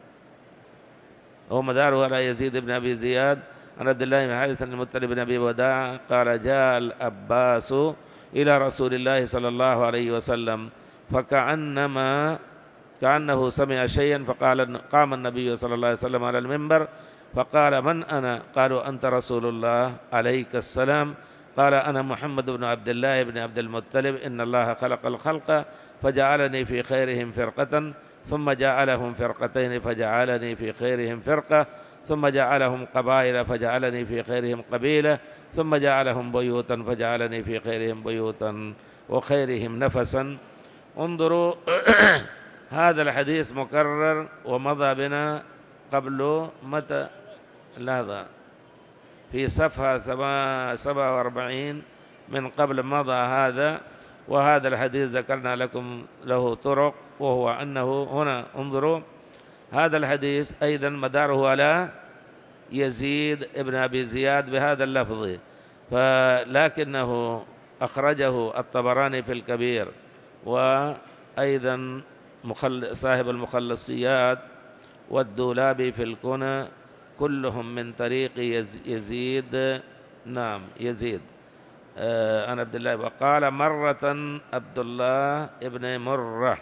هو مداره على يزيد بن أبي زياد عن عبد الله بن الحارث عن المطلب بن أبي وداع قال: جاء العباس إلى رسول الله صلى الله عليه وسلم فكأنما كأنه سمع شيئا، فقال قام النبي صلى الله عليه وسلم على المنبر فقال: من أنا؟ قالوا: أنت رسول الله عليك السلام. قال: أنا محمد بن عبد الله بن عبد المطلب، إن الله خلق الخلق فجعلني في خيرهم فرقة، ثم جعلهم فرقتين فجعلني في خيرهم فرقة، ثم جعلهم قبائل فجعلني في خيرهم قبيلة، ثم جعلهم بيوتا فجعلني في خيرهم بيوتا وخيرهم نفسا. انظروا هذا الحديث مكرر ومضى بنا قبل متى؟ لحظة، في صفحة سبعة وأربعين من قبل مضى هذا. وهذا الحديث ذكرنا لكم له طرق، وهو أنه هنا انظروا هذا الحديث أيضا مداره على يزيد ابن أبي زياد بهذا اللفظ، فلكنه أخرجه الطبراني في الكبير، وأيضا صاحب المخلصيات والدولابي في الكنى، كلهم من طريق يزيد. نعم، يزيد آه عن عبد الله. وقال مرة عبد الله ابن مرة،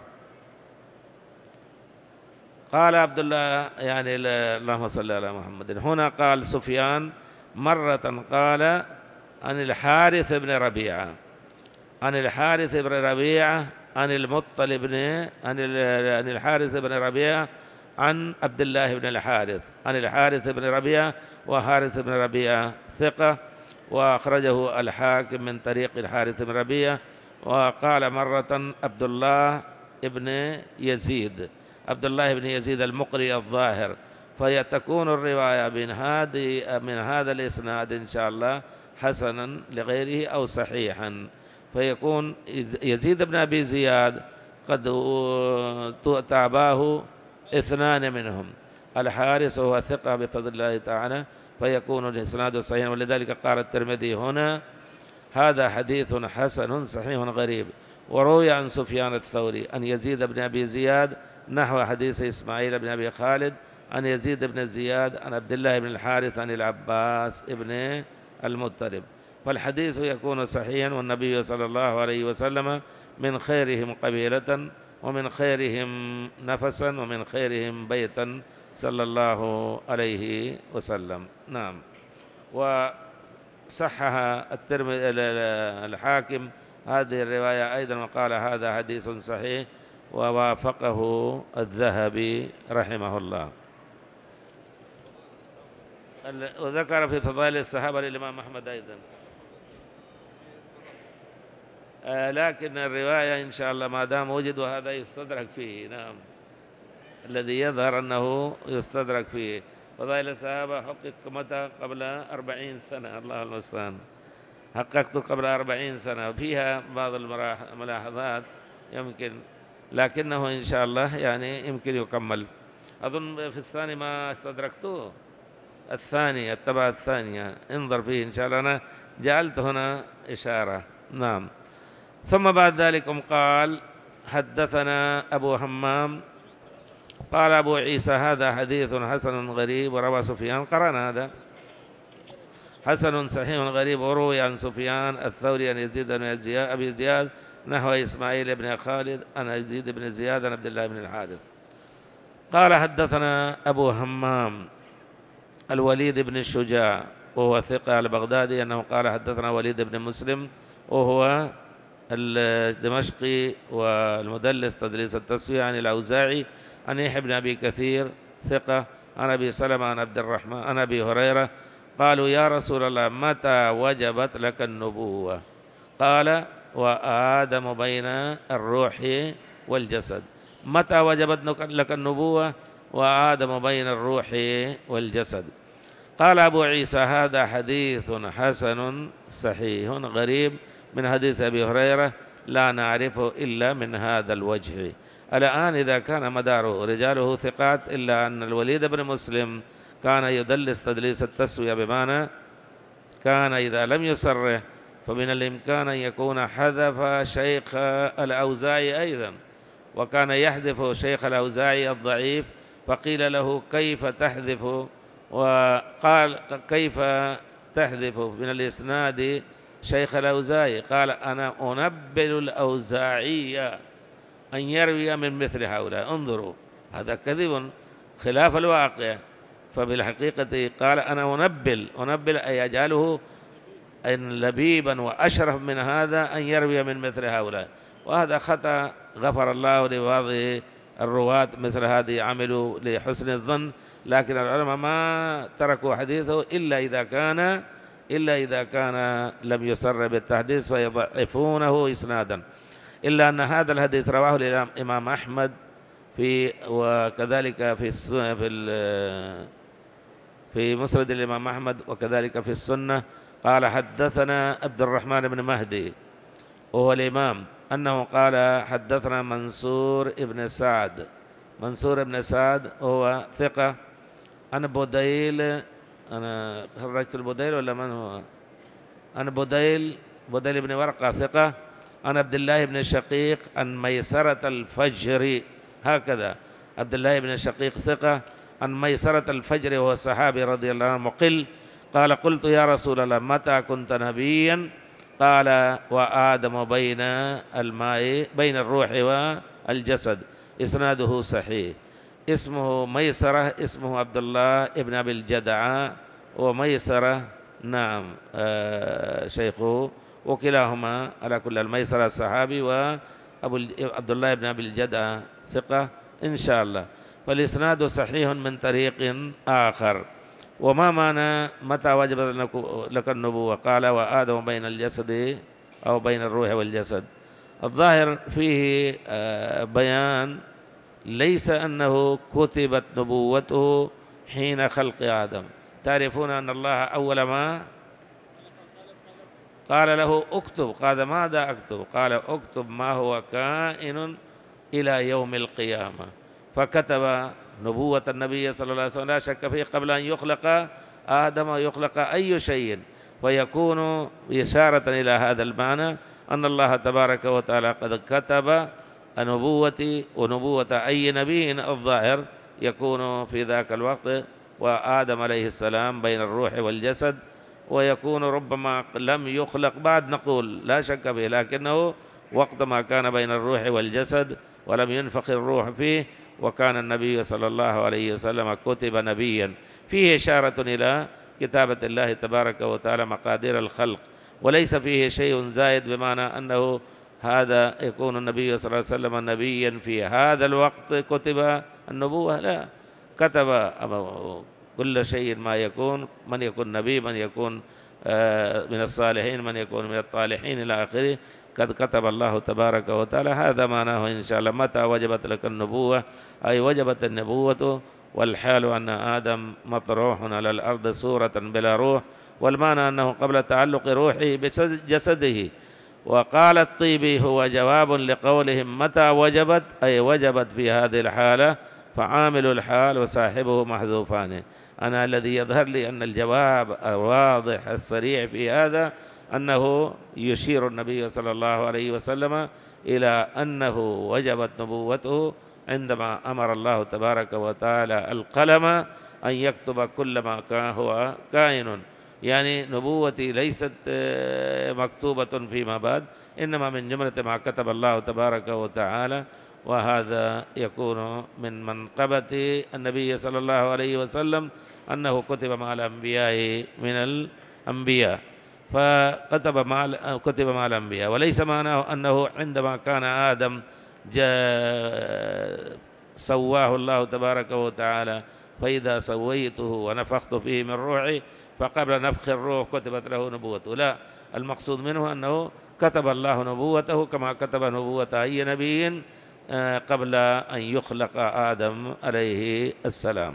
قال عبد الله يعني اللهم صل على محمد. هنا قال سفيان مرة قال عن الحارث بن ربيعة عن الحارث بن ربيعة عن المطلب بن عن الحارث بن ربيعة عن عبد الله بن الحارث عن الحارث بن ربيعة، وحارث بن ربيعة ثقة، وأخرجه الحاكم من طريق الحارث بن ربيعة. وقال مرة عبد الله بن يزيد عبد الله بن يزيد المقري الظاهر، فيتكون الرواية من هذه من هذا الإسناد إن شاء الله حسنا لغيره أو صحيحا، فيكون يزيد بن أبي زياد قد تاباه اثنان منهم، الحارث وهو ثقة بفضل الله تعالى، فيكون الإسناد صحيحا. ولذلك قال الترمذي هنا: هذا حديث حسن صحيح غريب. وروي عن سفيان الثوري أن يزيد بن أبي زياد نحو حديث إسماعيل بن أبي خالد عن يزيد بن زياد عن عبد الله بن الحارث عن العباس بن المطلب، فالحديث يكون صحيحا. والنبي صلى الله عليه وسلم من خيرهم قبيلة ومن خيرهم نفسا ومن خيرهم بيتا صلى الله عليه وسلم. نعم. وصحح الترمذي الحاكم هذه الرواية أيضا وقال: هذا حديث صحيح، ووافقه الذهبي رحمه الله. وذكر في فضائل الصحابة للإمام أحمد أيضا، آه لكن الرواية إن شاء الله ما دام وجد وهذا يستدرك فيه. نعم، الذي يظهر أنه يستدرك فيه. فضائل الصحابة حقق متى؟ قبل أربعين سنة، الله المستعان، حققته قبل أربعين سنة، فيها بعض الملاحظات يمكن، لكنه إن شاء الله يعني يمكن يكمل. أظن في الثاني ما استدركته، الثانية الطبعة الثانية انظر فيه إن شاء الله، أنا جعلت هنا إشارة. نعم. ثم بعد ذلك قال: حدثنا أبو همام قال أبو عيسى: هذا حديث حسن غريب. وروى سفيان، قرأنا هذا، حسن صحيح غريب. وروي عن سفيان الثوري عن يزيد بن أبي زياد نحو إسماعيل بن خالد عن يزيد بن زياد عن عبد الله بن الحارث. قال: حدثنا أبو همام الوليد بن الشجاع وهو ثقة البغدادي أنه قال: حدثنا وليد بن مسلم وهو الدمشقي والمدلس تدليس التسوية عن الأوزاعي عن يحيى بن أبي كثير ثقة عن أبي سلمة عن عبد الرحمن عن أبي هريرة قالوا: يا رسول الله، متى وجبت لك النبوة؟ قال: وآدم بين الروح والجسد. متى وجبت لك النبوة؟ وآدم بين الروح والجسد. قال أبو عيسى: هذا حديث حسن صحيح غريب من حديث أبي هريرة لا نعرفه إلا من هذا الوجه. الآن إذا كان مداره رجاله ثقات، إلا أن الوليد بن مسلم كان يدلس تدليس التسوية، بمعنى كان إذا لم يصرح فمن الإمكان أن يكون حذف شيخ الأوزاعي أيضا، وكان يحذف شيخ الأوزاعي الضعيف، فقيل له: كيف تحذف؟ وقال: كيف تحذف من الإسناد شيخ الأوزاعي؟ قال: أنا أنبل الأوزاعي أن يروي من مثل هؤلاء. انظروا، هذا كذب خلاف الواقع. فبالحقيقة قال: أنا أنبل، أنبل أي أجعله أن لبيبا وأشرف من هذا أن يروي من مثل هؤلاء، وهذا خطأ غفر الله لبعض الرواة مثل هذه، عملوا لحسن الظن، لكن العلماء ما تركوا حديثه إلا إذا كان إلا إذا كان لم يصر بالتحديث فيضعفونه إسنادا. إلا أن هذا الحديث رواه الإمام أحمد في وكذلك في في في مسند الإمام أحمد وكذلك في السنة. قال: حدثنا عبد الرحمن بن مهدي وهو الإمام أنه قال: حدثنا منصور بن سعد. منصور بن سعد هو ثقة عن بديل. أنا خرجت البديل ولا من هو؟ عن بديل بديل بن ورقة ثقة عن عبد الله بن شقيق عن ميسرة الفجر، هكذا عبد الله بن شقيق ثقة عن ميسرة الفجر وهو صحابي رضي الله عنه مقل. قال: قلت يا رسول الله، متى كنت نبيا؟ قال: وآدم بين الماء بين الروح والجسد. إسناده صحيح. اسمه ميسرة، اسمه عبد الله ابن أبي الجدع وميسرة نعم آه شيخه، وكلاهما على كل الميسرة الصحابي وأبو عبد الله بن أبي الجدع ثقة إن شاء الله. فالإسناد صحيح من طريق آخر. وما معنى متى وجبت لك النبوة؟ قال: وآدم بين الجسد أو بين الروح والجسد. الظاهر فيه بيان ليس أنه كتبت نبوته حين خلق آدم. تعرفون أن الله أول ما قال له اكتب، قال ماذا أكتب؟ قال اكتب ما هو كائن إلى يوم القيامة. فكتب نبوة النبي صلى الله عليه وسلم لا شك فيه قبل أن يخلق آدم ويخلق أي شيء، ويكون إشارة إلى هذا المعنى أن الله تبارك وتعالى قد كتب نبوتي ونبوة أي نبي الظاهر يكون في ذاك الوقت، وآدم عليه السلام بين الروح والجسد، ويكون ربما لم يخلق بعد نقول لا شك فيه، لكنه وقت ما كان بين الروح والجسد ولم ينفخ الروح فيه، وكان النبي صلى الله عليه وسلم كتب نبيا، فيه إشارة إلى كتابة الله تبارك وتعالى مقادير الخلق، وليس فيه شيء زائد بمعنى أنه هذا يكون النبي صلى الله عليه وسلم نبيا في هذا الوقت كتب النبوة، لا، كتب كل شيء ما يكون، من يكون نبي، من يكون من الصالحين، من يكون من الطالحين إلى آخره، قد كتب الله تبارك وتعالى. هذا معناه إن شاء الله. متى وجبت لك النبوة؟ أي وجبت النبوة والحال أن آدم مطروح على الأرض صورة بلا روح، والمعنى أنه قبل تعلق روحه بجسده. وقال الطيبي هو جواب لقولهم متى وجبت، أي وجبت في هذه الحالة، فعامل الحال وصاحبه محذوفان. أنا الذي يظهر لي أن الجواب الواضح الصريح في هذا أنه يشير النبي صلى الله عليه وسلم إلى أنه وجبت نبوته عندما أمر الله تبارك وتعالى القلم أن يكتب كل ما كان هو كائن. يعني نبوتي ليست مكتوبة فيما بعد، إنما من جملة ما كتب الله تبارك وتعالى، وهذا يكون من منقبة النبي صلى الله عليه وسلم أنه كتب مع الأنبياء من الأنبياء، فكتب مع كتب مع الأنبياء، وليس معناه أنه عندما كان آدم جاء سواه الله تبارك وتعالى فإذا سويته ونفخت فيه من روحي فقبل نفخ الروح كتبت له نبوته، لا، المقصود منه أنه كتب الله نبوته كما كتب نبوة أي نبي قبل أن يخلق آدم عليه السلام.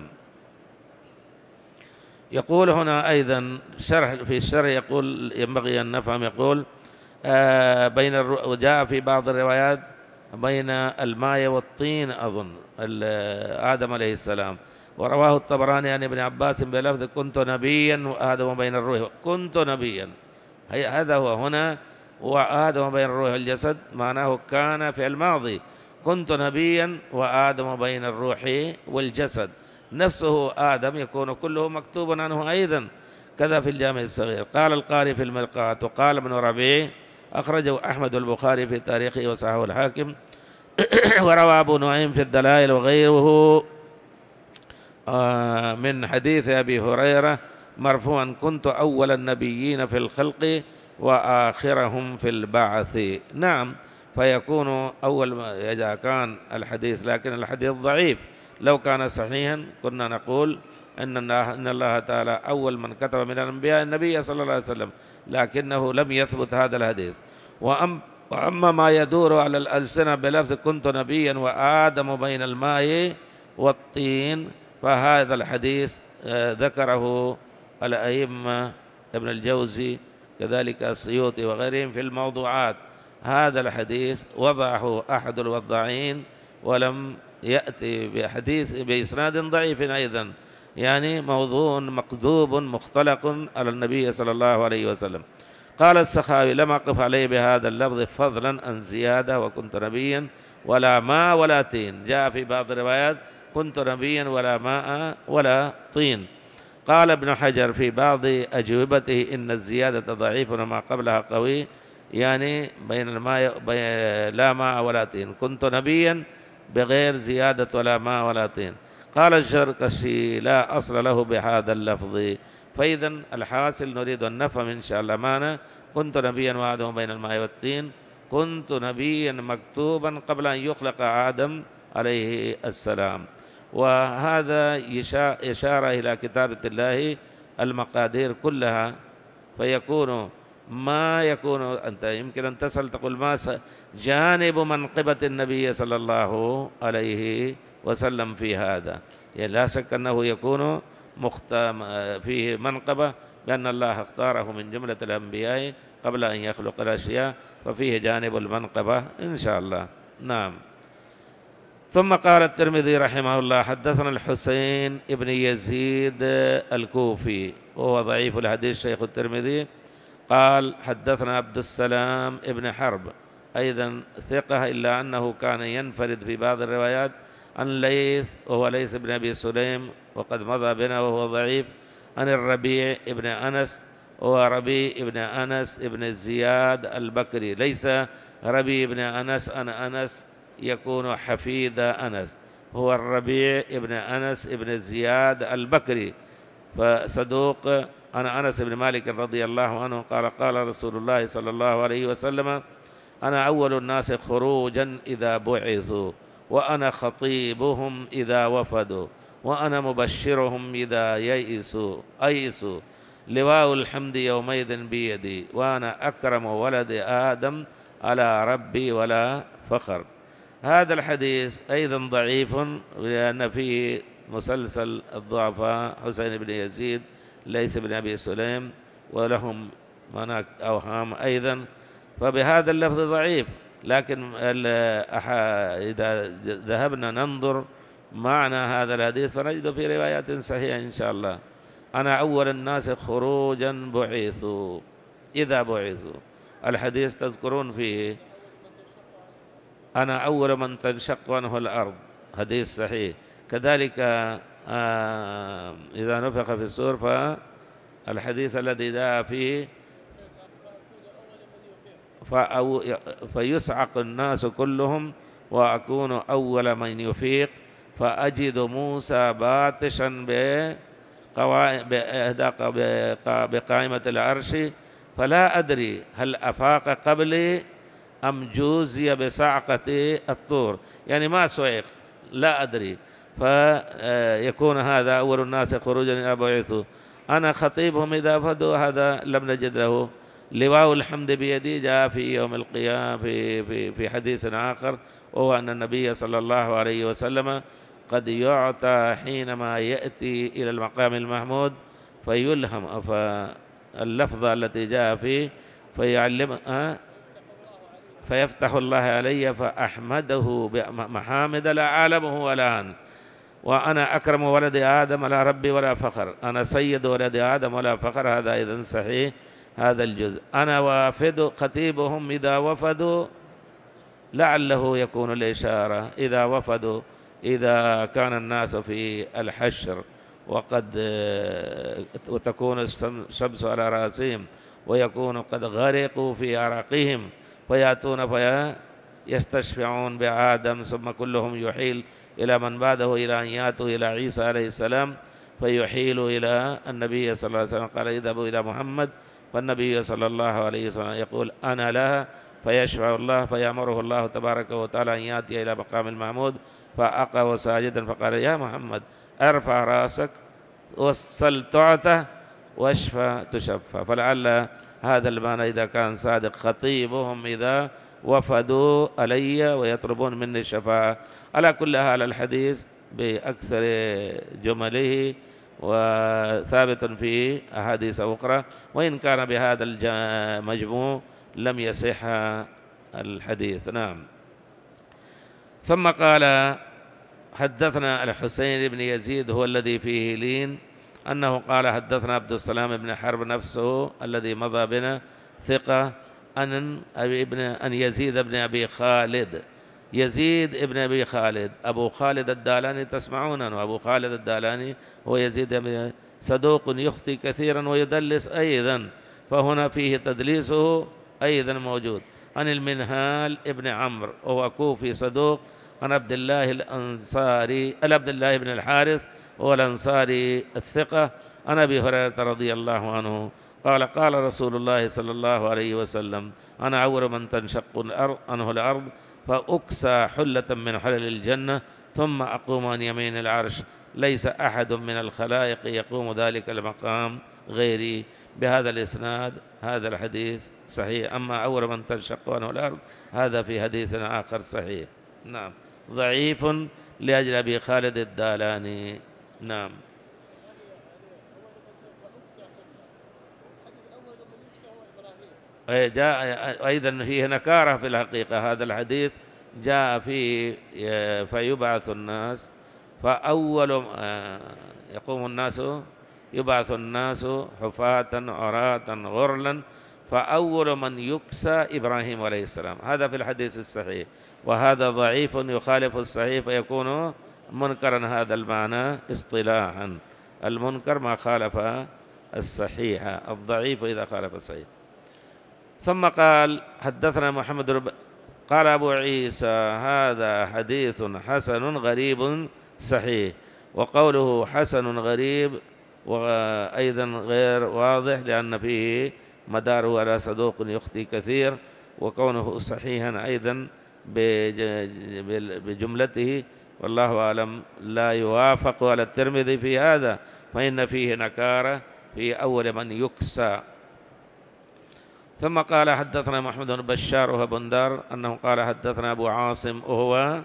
يقول هنا أيضا شرح في الشرح، يقول ينبغي أن نفهم، يقول آه بين وجاء في بعض الروايات بين الماء والطين أظن آدم عليه السلام، ورواه الطبراني عن ابن عباس بلفظ كنت نبيا وآدم بين الروح، كنت نبيا، هذا هو هنا، وآدم بين الروح والجسد معناه كان في الماضي، كنت نبيا وآدم بين الروح والجسد، نفسه آدم يكون كله مكتوب عنه أيضا، كذا في الجامع الصغير. قال القاري في المرقاة وقال ابن ربيع أخرجه أحمد البخاري في تاريخه وصححه الحاكم وروى أبو نعيم في الدلائل وغيره من حديث أبي هريرة مرفوعا كنت أول النبيين في الخلق وآخرهم في البعث. نعم، فيكون أول إذا كان الحديث، لكن الحديث ضعيف، لو كان صحيحا كنا نقول أن الله, إن الله تعالى أول من كتب من الأنبياء النبي صلى الله عليه وسلم، لكنه لم يثبت هذا الحديث. وأم وأما ما يدور على الألسنة بلفظ كنت نبيا وآدم بين الماء والطين، فهذا الحديث ذكره الأئمة ابن الجوزي كذلك السيوطي وغيرهم في الموضوعات. هذا الحديث وضعه أحد الوضاعين ولم يأتي بحديث بإسناد ضعيف أيضا، يعني موضوع مكذوب مختلق على النبي صلى الله عليه وسلم. قال السخاوي لم أقف عليه بهذا اللفظ فضلا عن زيادة وكنت نبيا ولا ماء ولا طين، جاء في بعض الروايات كنت نبيا ولا ماء ولا طين. قال ابن حجر في بعض أجوبته إن الزيادة ضعيف وما قبلها قوي، يعني بين الماء بين لا ماء ولا طين، كنت نبيا بغير زيادة ولا ماء ولا طين. قال الشرقشي لا أصل له بهذا اللفظ. فإذا الحاصل نريد أن نفهم إن شاء الله معنى كنت نبيا وآدم بين الماء والطين، كنت نبيا مكتوبا قبل أن يخلق آدم عليه السلام. وهذا إشارة إلى كتابة الله المقادير كلها، فيكون ما يكون أنت يمكن أن تسأل تقول ما جانب منقبة النبي صلى الله عليه وسلم في هذا، يعني لا شك أنه يكون فيه منقبة بأن الله اختاره من جملة الأنبياء قبل أن يخلق الأشياء، ففيه جانب المنقبة إن شاء الله. نعم. ثم قال الترمذي رحمه الله: حدثنا الحسين ابن يزيد الكوفي وهو ضعيف الحديث شيخ الترمذي. قال: حدثنا عبد السلام ابن حرب أيضا ثقة، إلا أنه كان ينفرد في بعض الروايات عن ليث وهو ليث بن أبي سليم وقد مضى بنا وهو ضعيف، عن الربيع ابن أنس وهو ربيع ابن أنس ابن زياد البكري، ليس ربيع ابن أنس أنا أنس يكون حفيد أنس، هو الربيع ابن أنس ابن زياد البكري، فصدوق. أنا أنس بن مالك رضي الله عنه قال: قال رسول الله صلى الله عليه وسلم: أنا أول الناس خروجا إذا بعثوا، وأنا خطيبهم إذا وفدوا، وأنا مبشرهم إذا يئسوا أيسوا، لواء الحمد يومئذ بيدي، وأنا أكرم ولد آدم على ربي ولا فخر. هذا الحديث أيضا ضعيف، لأن فيه مسلسل الضعفاء حسين بن يزيد ليس بن أبي سليم، ولهم هناك أوهام أيضا، فبهذا اللفظ ضعيف. لكن إذا ذهبنا ننظر معنى هذا الحديث فنجد في روايات صحيحة إن شاء الله: أنا أول الناس خروجا بعثوا إذا بعثوا. الحديث تذكرون فيه: أنا أول من تنشق عنه الأرض، حديث صحيح. كذلك آه إذا نفخ في الصور فالحديث الذي جاء فيه: فيصعق الناس كلهم وأكون أول من يفيق، فأجد موسى باتشا بقائمة العرش، فلا أدري هل أفاق قبلي أم جوزي بصعقة الطور، يعني ما سعق، لا أدري. فيكون هذا أول الناس خروجا إذا بعثوا، أنا خطيبهم إذا فدوا، هذا لم نجد له. لواء الحمد بيدي جاء في يوم القيامة في, في, في حديث آخر، وهو أن النبي صلى الله عليه وسلم قد يعطى حينما يأتي إلى المقام المحمود فيلهم، فاللفظة التي جاء فيه فيعلم فيفتح الله علي فأحمده بمحامد لا أعلمه الآن، وأنا أكرم ولد آدم على ربي ولا فخر، أنا سيد ولد آدم ولا فخر. هذا أيضا صحيح هذا الجزء. أنا وافد خطيبهم إذا وفدوا، لعله يكون الإشارة إذا وفدوا، إذا كان الناس في الحشر وقد وتكون الشمس على رأسهم ويكون قد غرقوا في عرقهم، فيأتون فيستشفعون بآدم، ثم كلهم يحيل إلى من بعده إلى أن يأتوا إلى عيسى عليه السلام، فيحيل إلى النبي صلى الله عليه وسلم. قال: اذهبوا إلى محمد، فالنبي صلى الله عليه وسلم يقول: أنا لها، فيشفع الله، فيأمره الله تبارك وتعالى أن يأتي إلى مقام المحمود، فأقى ساجدا فقال: يا محمد ارفع رأسك وصل تعطى واشفى تشفى. فلعل هذا المعنى إذا كان صادق: خطيبهم إذا وفدوا علي ويطلبون مني الشفاعة. على كل حال الحديث بأكثر جمله وثابت في أحاديث أخرى، وإن كان بهذا المجموع لم يصح الحديث. نعم. ثم قال: حدثنا الحسين بن يزيد هو الذي فيه لين، أنه قال: حدثنا عبد السلام بن حرب نفسه الذي مضى بنا ثقة، أن ابن أن يزيد بن أبي خالد، يزيد ابن أبي خالد أبو خالد الدالاني تسمعونه، أبو خالد الدالاني هو يزيد بن صدوق يخطي كثيرا ويدلس أيضا، فهنا فيه تدليسه أيضا موجود. عن المنهال ابن عمرو وهو كوفي صدوق، عن عبد الله الأنصاري عبد الله بن الحارث هو الأنصاري الثقة، عن أبي هريرة رضي الله عنه قال: قال رسول الله صلى الله عليه وسلم: أنا أول من تنشق الأرض عنه الأرض، فأكسى حلة من حلل الجنة، ثم أقوم عن يمين العرش، ليس أحد من الخلائق يقوم ذلك المقام غيري. بهذا الإسناد هذا الحديث صحيح. أما أول من تنشق عنه الأرض هذا في حديث آخر صحيح. نعم، ضعيف لأجل أبي خالد الدالاني. نعم. جاء أيضا فيه نكارة في الحقيقة، هذا الحديث جاء فيه فيبعث الناس فأول يقوم الناس يبعث الناس حفاة عراة غرلا فأول من يكسى إبراهيم عليه السلام، هذا في الحديث الصحيح، وهذا ضعيف يخالف الصحيح فيكون منكرا هذا المعنى اصطلاحا. المنكر ما خالف الصحيح، الضعيف إذا خالف الصحيح. ثم قال حدثنا محمد رب... قال أبو عيسى هذا حديث حسن غريب صحيح. وقوله حسن غريب وأيضا غير واضح لأن فيه مداره على صدوق يخطي كثير، وكونه صحيحا أيضا بجملته والله أعلم لا يوافق على الترمذي في هذا، فإن فيه نكارة في أول من يكسى. ثم قال حدثنا محمد بن بشار وهو بندار أنه قال حدثنا أبو عاصم وهو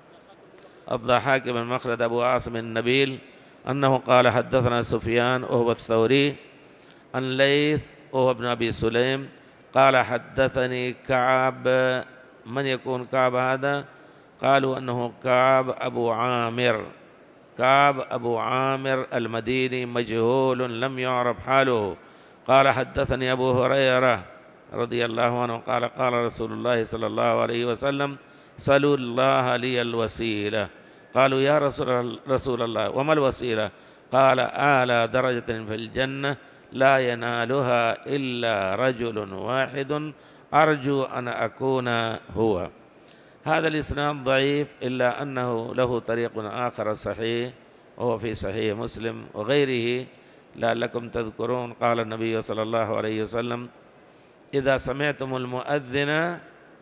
الضحاك بن مخلد أبو عاصم النبيل أنه قال حدثنا سفيان وهو الثوري عن ليث وهو ابن أبي سليم قال حدثني كعب. من يكون كعب هذا؟ قالوا أنه كعب أبو عامر، كعب أبو عامر المديني مجهول لم يعرف حاله. قال حدثني أبو هريرة رضي الله عنه قال قال رسول الله صلى الله عليه وسلم سلوا الله لي الوسيلة. قالوا يا رسول, رسول الله وما الوسيلة؟ قال أعلى درجة في الجنة لا ينالها إلا رجل واحد أرجو أن أكون هو. هذا الإسناد ضعيف إلا أنه له طريق آخر صحيح وهو في صحيح مسلم وغيره لعلكم تذكرون. قال النبي صلى الله عليه وسلم إذا سمعتم المؤذن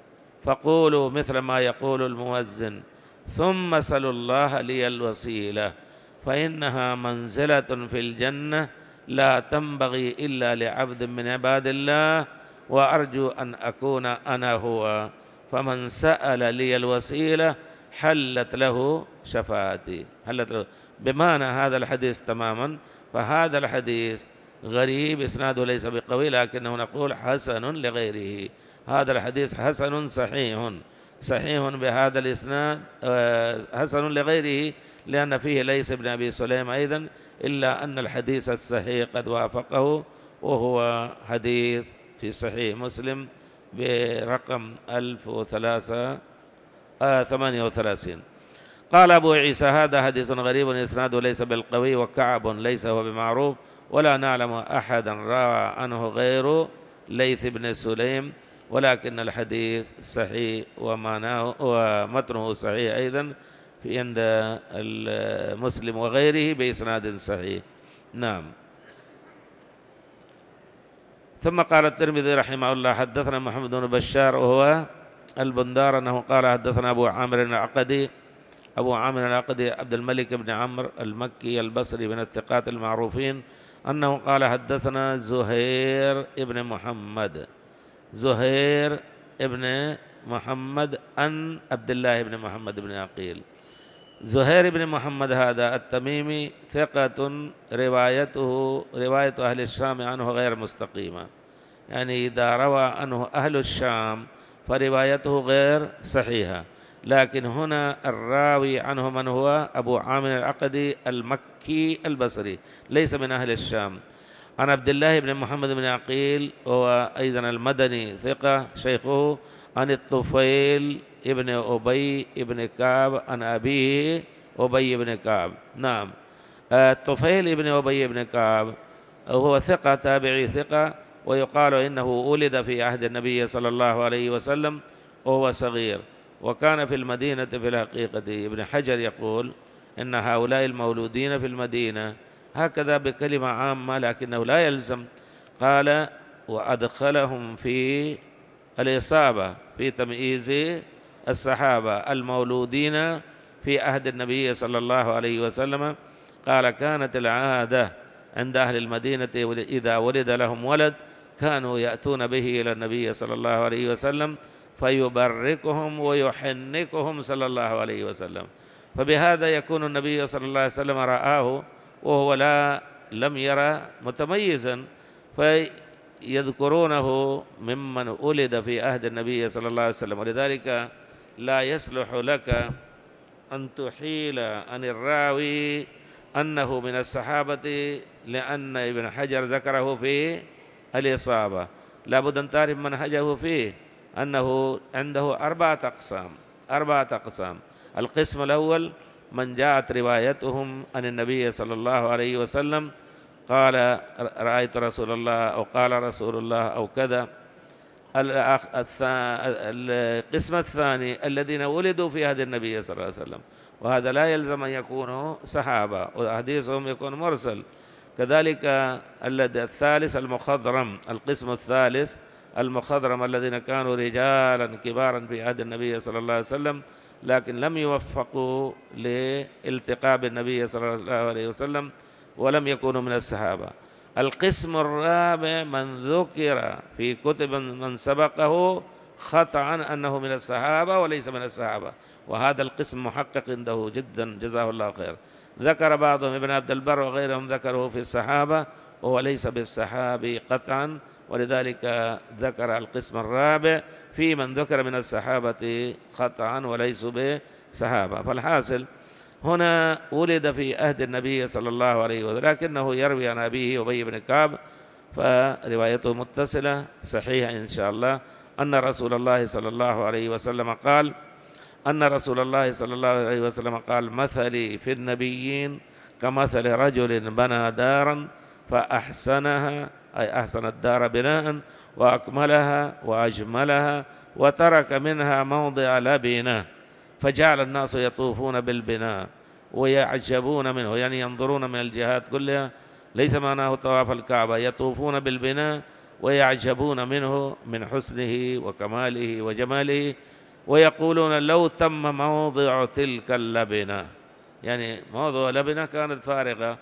فقولوا مثل ما يقول المؤذن ثم سلوا الله لي الوسيلة فإنها منزلة في الجنة لا تنبغي إلا لعبد من عباد الله وأرجو أن أكون أنا هو، فمن سأل لي الوسيلة حلت له شفاعتي. حلت له بمعنى هذا الحديث تماما. فهذا الحديث غريب إسناده ليس بقوي لكنه نقول حسن لغيره. هذا الحديث حسن صحيح، صحيح بهذا الإسناد حسن لغيره لأن فيه ليس ابن أبي سليم أيضا، إلا أن الحديث الصحيح قد وافقه وهو حديث في صحيح مسلم برقم ألف وثلاثة ثمانية وثلاثين. قال أبو عيسى هذا حديث غريب إسناده ليس بالقوي وكعب ليس هو بمعروف ولا نعلم أحدا روى عنه غير ليث بن سليم، ولكن الحديث صحيح ومعناه ومتنه صحيح أيضا في عند المسلم وغيره بإسناد صحيح. نعم. ثم قال الترمذي رحمه الله حدثنا محمد بن بشار وهو البندار أنه قال حدثنا أبو عامر العقدي. أبو عامر العقدي عبد الملك بن عمرو المكي البصري من الثقات المعروفين أنه قال حدثنا زهير ابن محمد، زهير ابن محمد عن عبد الله بن محمد بن عقيل. زهير بن محمد هذا التميمي ثقة روايته رواية أهل الشام عنه غير مستقيمة، يعني إذا روى عنه أهل الشام فروايته غير صحيحة، لكن هنا الراوي عنه من هو أبو عامر العقدي المكي البصري ليس من أهل الشام. عن عبد الله بن محمد بن عقيل وهو أيضا المدني ثقة شيخه عن الطفيل ابن أبي ابن كعب عن أبيه أبي بن كعب. نعم. الطفيل ابن أبي بن كعب هو ثقة تابعي ثقة، ويقال إنه ولد في عهد النبي صلى الله عليه وسلم وهو صغير، وكان في المدينة في الحقيقة. ابن حجر يقول إن هؤلاء المولودين في المدينة هكذا بكلمة عامة لكنه لا يلزم. قال وأدخلهم في الإصابة في تمييز الصحابة المولودين في عهد النبي صلى الله عليه وسلم. قال كانت العادة عند أهل المدينة إذا ولد لهم ولد كانوا يأتون به إلى النبي صلى الله عليه وسلم فيبركهم ويحنكهم صلى الله عليه وسلم. فبهذا يكون النبي صلى الله عليه وسلم رآه وهو لا لم يرى متميزا، فيذكرونه ممن ولد في عهد النبي صلى الله عليه وسلم. ولذلك لا يصلح لك أن تحيل عن الراوي أنه من الصحابة، لأن ابن حجر ذكره في الإصابة. لابد أن تعرف منهجه فيه، أنه عنده أربعة أقسام أربعة أقسام القسم الأول من جاءت روايتهم عن النبي صلى الله عليه وسلم، قال رأيت رسول الله أو قال رسول الله أو كذا. القسم الثاني الذين ولدوا في عهد النبي صلى الله عليه وسلم، وهذا لا يلزم أن يكونوا صحابة وحديثهم يكون مرسل. كذلك الثالث المخضرم، القسم الثالث المخضرم الذين كانوا رجالا كبارا في عهد النبي صلى الله عليه وسلم لكن لم يوفقوا لالتقاء بالنبي صلى الله عليه وسلم ولم يكونوا من الصحابة. القسم الرابع من ذكر في كتب من سبقه خطأ أنه من الصحابة وليس من الصحابة، وهذا القسم محقق عنده جدا جزاه الله خير. ذكر بعضهم ابن عبد البر وغيرهم ذكره في الصحابة وهو ليس بالصحابي قطعا، ولذلك ذكر القسم الرابع في من ذكر من الصحابة قطعا وليسوا بصحابة. فالحاصل هنا ولد في عهد النبي صلى الله عليه وسلم، لكنه يروي عن أبيه أبي بن كعب، فروايته متصلة صحيحة إن شاء الله، أن رسول الله صلى الله عليه وسلم قال أن رسول الله صلى الله عليه وسلم قال مثلي في النبيين كمثل رجل بنى دارا فأحسنها، أي أحسن الدار بناء وأكملها وأجملها، وترك منها موضع لبنة، فجعل الناس يطوفون بالبناء ويعجبون منه، يعني ينظرون من الجهات كلها، ليس معناه طواف الكعبة، يطوفون بالبناء ويعجبون منه من حسنه وكماله وجماله، ويقولون لو تم موضع تلك اللبنة، يعني موضع لبنة كانت فارغة،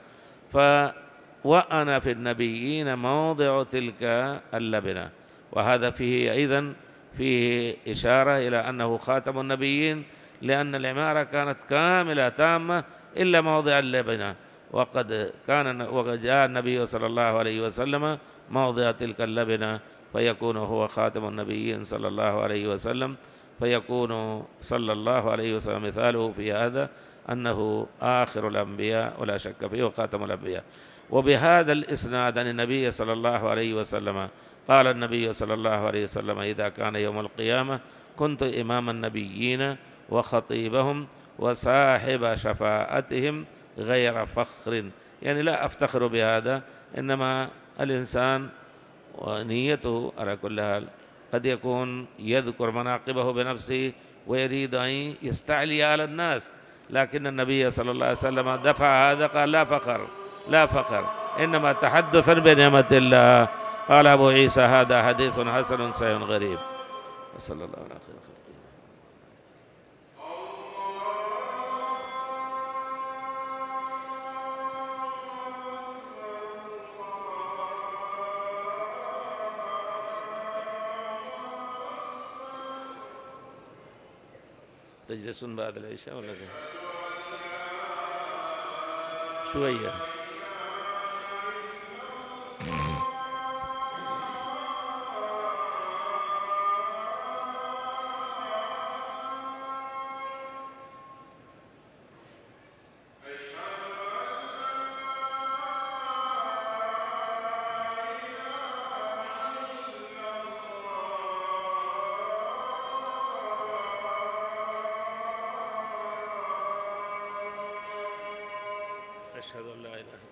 فوأنا في النبيين موضع تلك اللبنة. وهذا فيه أيضا فيه إشارة إلى أنه خاتم النبيين، لأن العمارة كانت كاملة تامة إلا موضع اللبنة، وقد كان وقد جاء النبي صلى الله عليه وسلم موضع تلك اللبنة، فيكون هو خاتم النبيين صلى الله عليه وسلم، فيكون صلى الله عليه وسلم مثاله في هذا أنه آخر الأنبياء ولا شك فيه وخاتم الأنبياء. وبهذا الإسناد عن النبي صلى الله عليه وسلم قال النبي صلى الله عليه وسلم إذا كان يوم القيامة كنت إمام النبيين وخطيبهم وصاحب شفاعتهم غير فخر، يعني لا أفتخر بهذا، إنما الإنسان ونيته على كل حال قد يكون يذكر مناقبه بنفسه ويريد أن يستعلي على الناس، لكن النبي صلى الله عليه وسلم دفع هذا، قال لا فخر لا فخر، إنما تحدثا بنعمة الله. قال أبو عيسى هذا حديث حسن صحيح غريب. وصلى الله على خير خلقه. تجلسون بعد العشاء ولا كيف؟ شوية. أشهد أن لا إله إلا الله.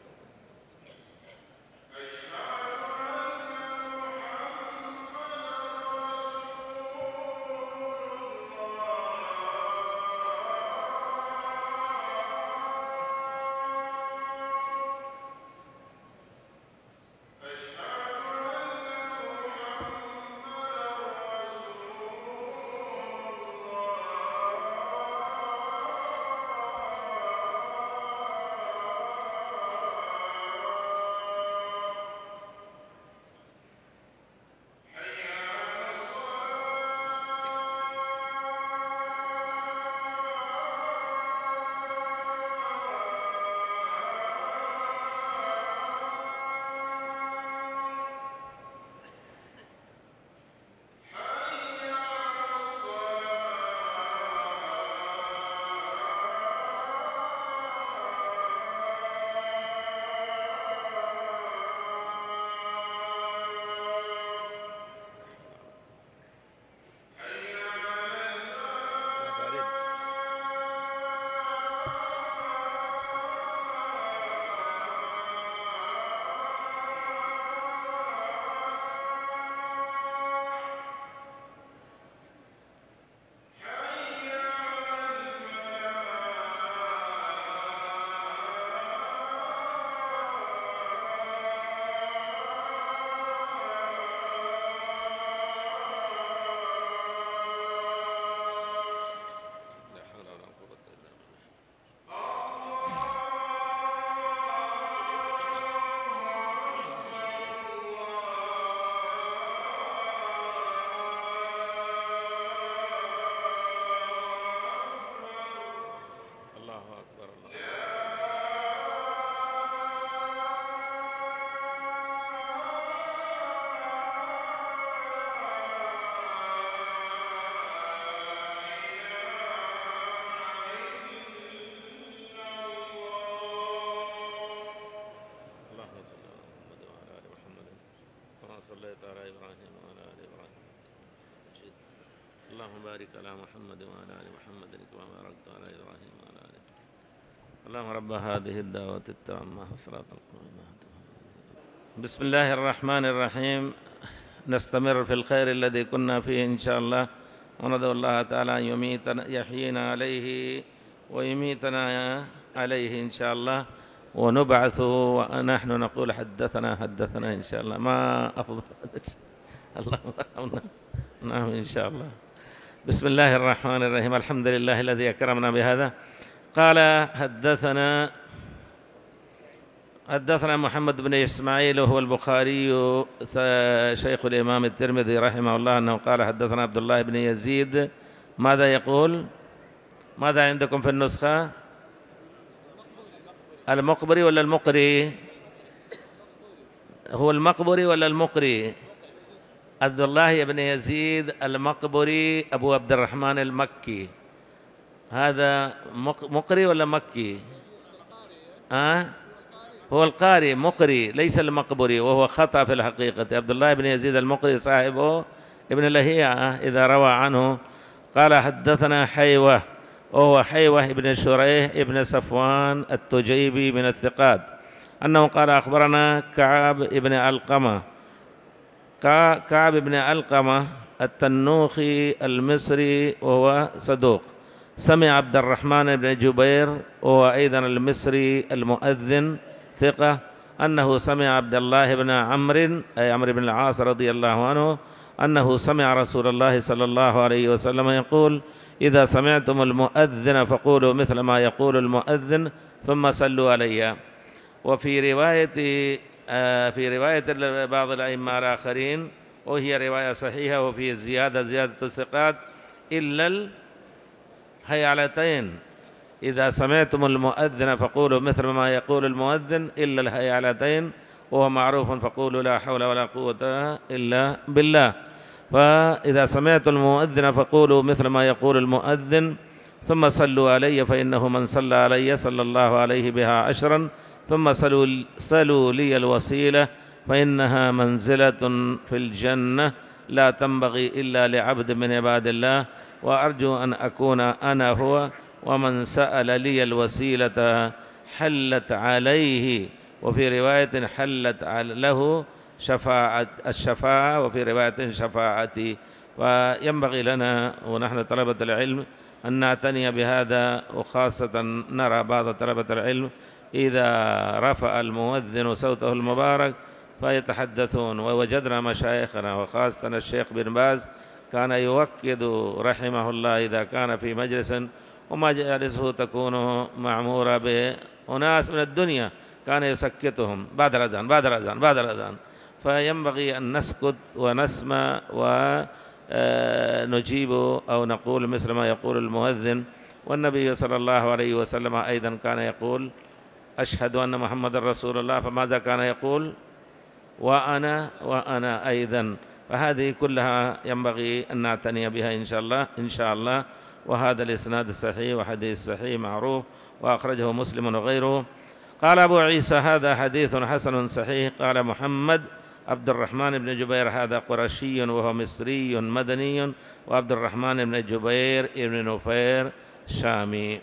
صليت على إبراهيم وعلى آل إبراهيم. اللهم بارك على محمد وعلى آل محمد كما باركت على إبراهيم وعلى آل إبراهيم. اللهم رب هذه الدعوة التامة والصلاة القائمة. بسم الله الرحمن الرحيم. نستمر في الخير الذي كنا فيه إن شاء الله، وندعو الله تعالى أن يميتنا يحيينا عليه ويميتنا عليه إن شاء الله، ونبعث ونحن نقول حدثنا حدثنا إن شاء الله. ما أفضل الله. نعم إن شاء الله. بسم الله الرحمن الرحيم. الحمد لله الذي أكرمنا بهذا. قال حدثنا حدثنا محمد بن إسماعيل وهو البخاري شيخ الإمام الترمذي رحمه الله، أنه قال حدثنا عبد الله بن يزيد. ماذا يقول؟ ماذا عندكم في النسخة؟ المقبري ولا المقري؟ هو المقبري ولا المقري؟ عبد الله بن يزيد المقبري أبو عبد الرحمن المكي. هذا مقري ولا مكي؟ أه؟ هو القاري مقري ليس المقبري، وهو خطأ في الحقيقة. عبد الله بن يزيد المقري صاحبه ابن لهيعة إذا روى عنه. قال حدثنا حيوة وهو حيوة ابن شريح ابن صفوان التجيبي من الثقات، أنه قال أخبرنا كعب ابن علقمة كعب بن علقمة التنوخي المصري وهو صدوق، سمع عبد الرحمن بن جبير وهو أيضا المصري المؤذن ثقة، أنه سمع عبد الله بن عمرو أي عمرو بن العاص رضي الله عنه أنه سمع رسول الله صلى الله عليه وسلم يقول: إذا سمعتم المؤذن فقولوا مثل ما يقول المؤذن ثم صلوا علي. وفي رواية في رواية بعض الأئمة الآخرين، وهي رواية صحيحة، وفي زيادة زيادة الثقات إلا الهيعلتين: إذا سمعتم المؤذن فقولوا مثل ما يقول المؤذن إلا الهيعلتين، وهو معروف فقولوا لا حول ولا قوة إلا بالله. فإذا سمعتم المؤذن فقولوا مثل ما يقول المؤذن ثم صلوا علي، فإنه من صلى علي صلى الله عليه بها عشرا، ثم صلوا, صلوا لي الوسيلة فإنها منزلة في الجنة لا تنبغي إلا لعبد من عباد الله، وأرجو أن أكون أنا هو، ومن سأل لي الوسيلة حلت عليه، وفي رواية حلت له شفاعة الشفاعة، وفي رواية شفاعتي. وينبغي لنا ونحن طلبة العلم أن نعتني بهذا، وخاصة نرى بعض طلبة العلم إذا رفع المؤذن صوته المبارك فيتحدثون. ووجدنا مشايخنا وخاصة الشيخ بن باز كان يوكد رحمه الله إذا كان في مجلس ومجالسه تكون معمورة بأناس من الدنيا كان يسكتهم بعد الأذان بعد الأذان بعد الأذان. فينبغي أن نسكت ونسمع ونجيب أو نقول مثل ما يقول المؤذن. والنبي صلى الله عليه وسلم أيضا كان يقول: أشهد أن محمد رسول الله، فماذا كان يقول؟ وأنا وأنا أيضا. فهذه كلها ينبغي أن نعتني بها إن شاء الله إن شاء الله. وهذا الإسناد الصحيح وحديث صحيح معروف، وأخرجه مسلم وغيره. قال أبو عيسى: هذا حديث حسن صحيح. قال محمد عبد الرحمن بن جبير هذا قرشي وهو مصري مدني، وعبد الرحمن بن جبير بن نفير شامي.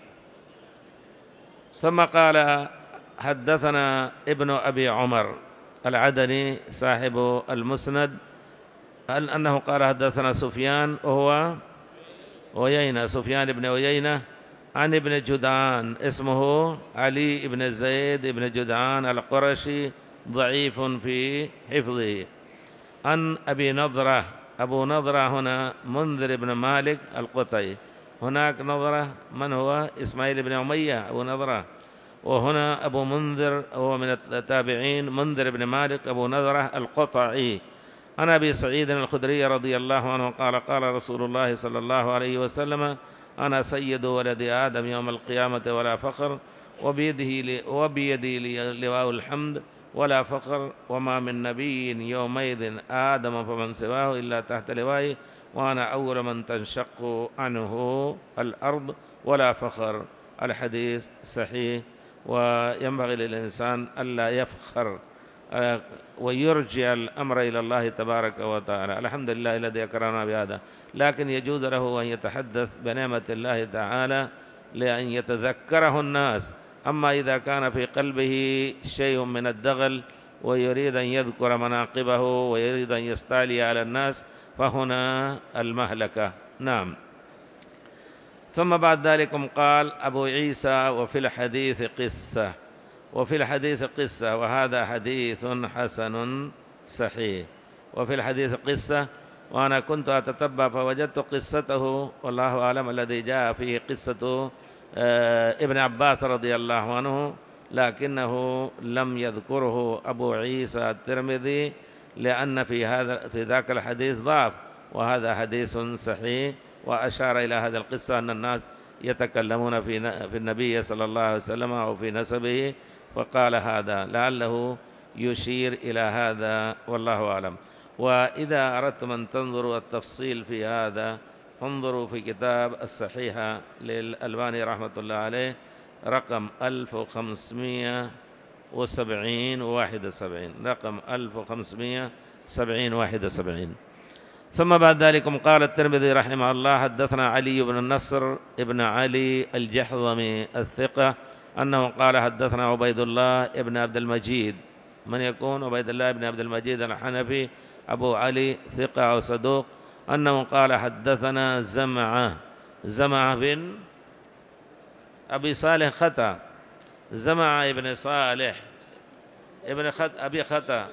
ثم قال: حدثنا ابن أبي عمر العدني صاحب المسند أنه قال: حدثنا سفيان وهو عيينة سفيان بن عيينة عن ابن جدعان اسمه علي بن زيد بن جدعان القرشي، ضعيف في حفظه، عن أبي نضرة. أبو نضرة هنا منذر بن مالك القطعي، هناك نضرة من هو إسماعيل بن أمية أبو نضرة، وهنا أبو منذر هو من التابعين منذر بن مالك أبو نضرة القطعي. عن أبي سعيد الخدري رضي الله عنه قال: قال رسول الله صلى الله عليه وسلم: أنا سيد ولد آدم يوم القيامة ولا فخر، وبيده وبيدي لواء الحمد ولا فخر، وما من نبي يومئذ آدم فمن سواه إلا تحت لوائه، وأنا أول من تنشق عنه الأرض ولا فخر. الحديث صحيح. وينبغي للإنسان ألا يفخر ويرجع الأمر إلى الله تبارك وتعالى. الحمد لله الذي أكرمنا بهذا، لكن يجوز له أن يتحدث بنعمة الله تعالى لأن يتذكره الناس. أما إذا كان في قلبه شيء من الدغل ويريد أن يذكر مناقبه ويريد أن يستعلي على الناس فهنا المهلكة. نعم. ثم بعد ذلك قال أبو عيسى: وفي الحديث قصة، وفي الحديث قصة، وهذا حديث حسن صحيح. وفي الحديث قصة، وأنا كنت أتتبع فوجدت قصته والله أعلم الذي جاء فيه قصة ابن عباس رضي الله عنه، لكنه لم يذكره أبو عيسى الترمذي لأن في هذا في ذاك الحديث ضعف، وهذا حديث صحيح. وأشار إلى هذه القصة أن الناس يتكلمون في في النبي صلى الله عليه وسلم أو في نسبه، فقال هذا لعله يشير إلى هذا والله أعلم. وإذا أردتم أن تنظروا التفصيل في هذا انظروا في كتاب الصحيحة للألباني رحمة الله عليه رقم ألف وخمسمائة وسبعين وواحد وسبعين، رقم ألف وخمسمائة وسبعين وواحد وسبعين. ثم بعد ذلك قال الترمذي رحمه الله: حدثنا علي بن النصر ابن علي الجحظمي الثقة أنه قال حدثنا عبيد الله ابن عبد المجيد. من يكون عبيد الله ابن عبد المجيد الحنفي أبو علي ثقة وصدوق، أنه قال حدثنا زمعة زمعة بن أبي صالح خطأ زمعة ابن صالح ابن خط أبي خطأ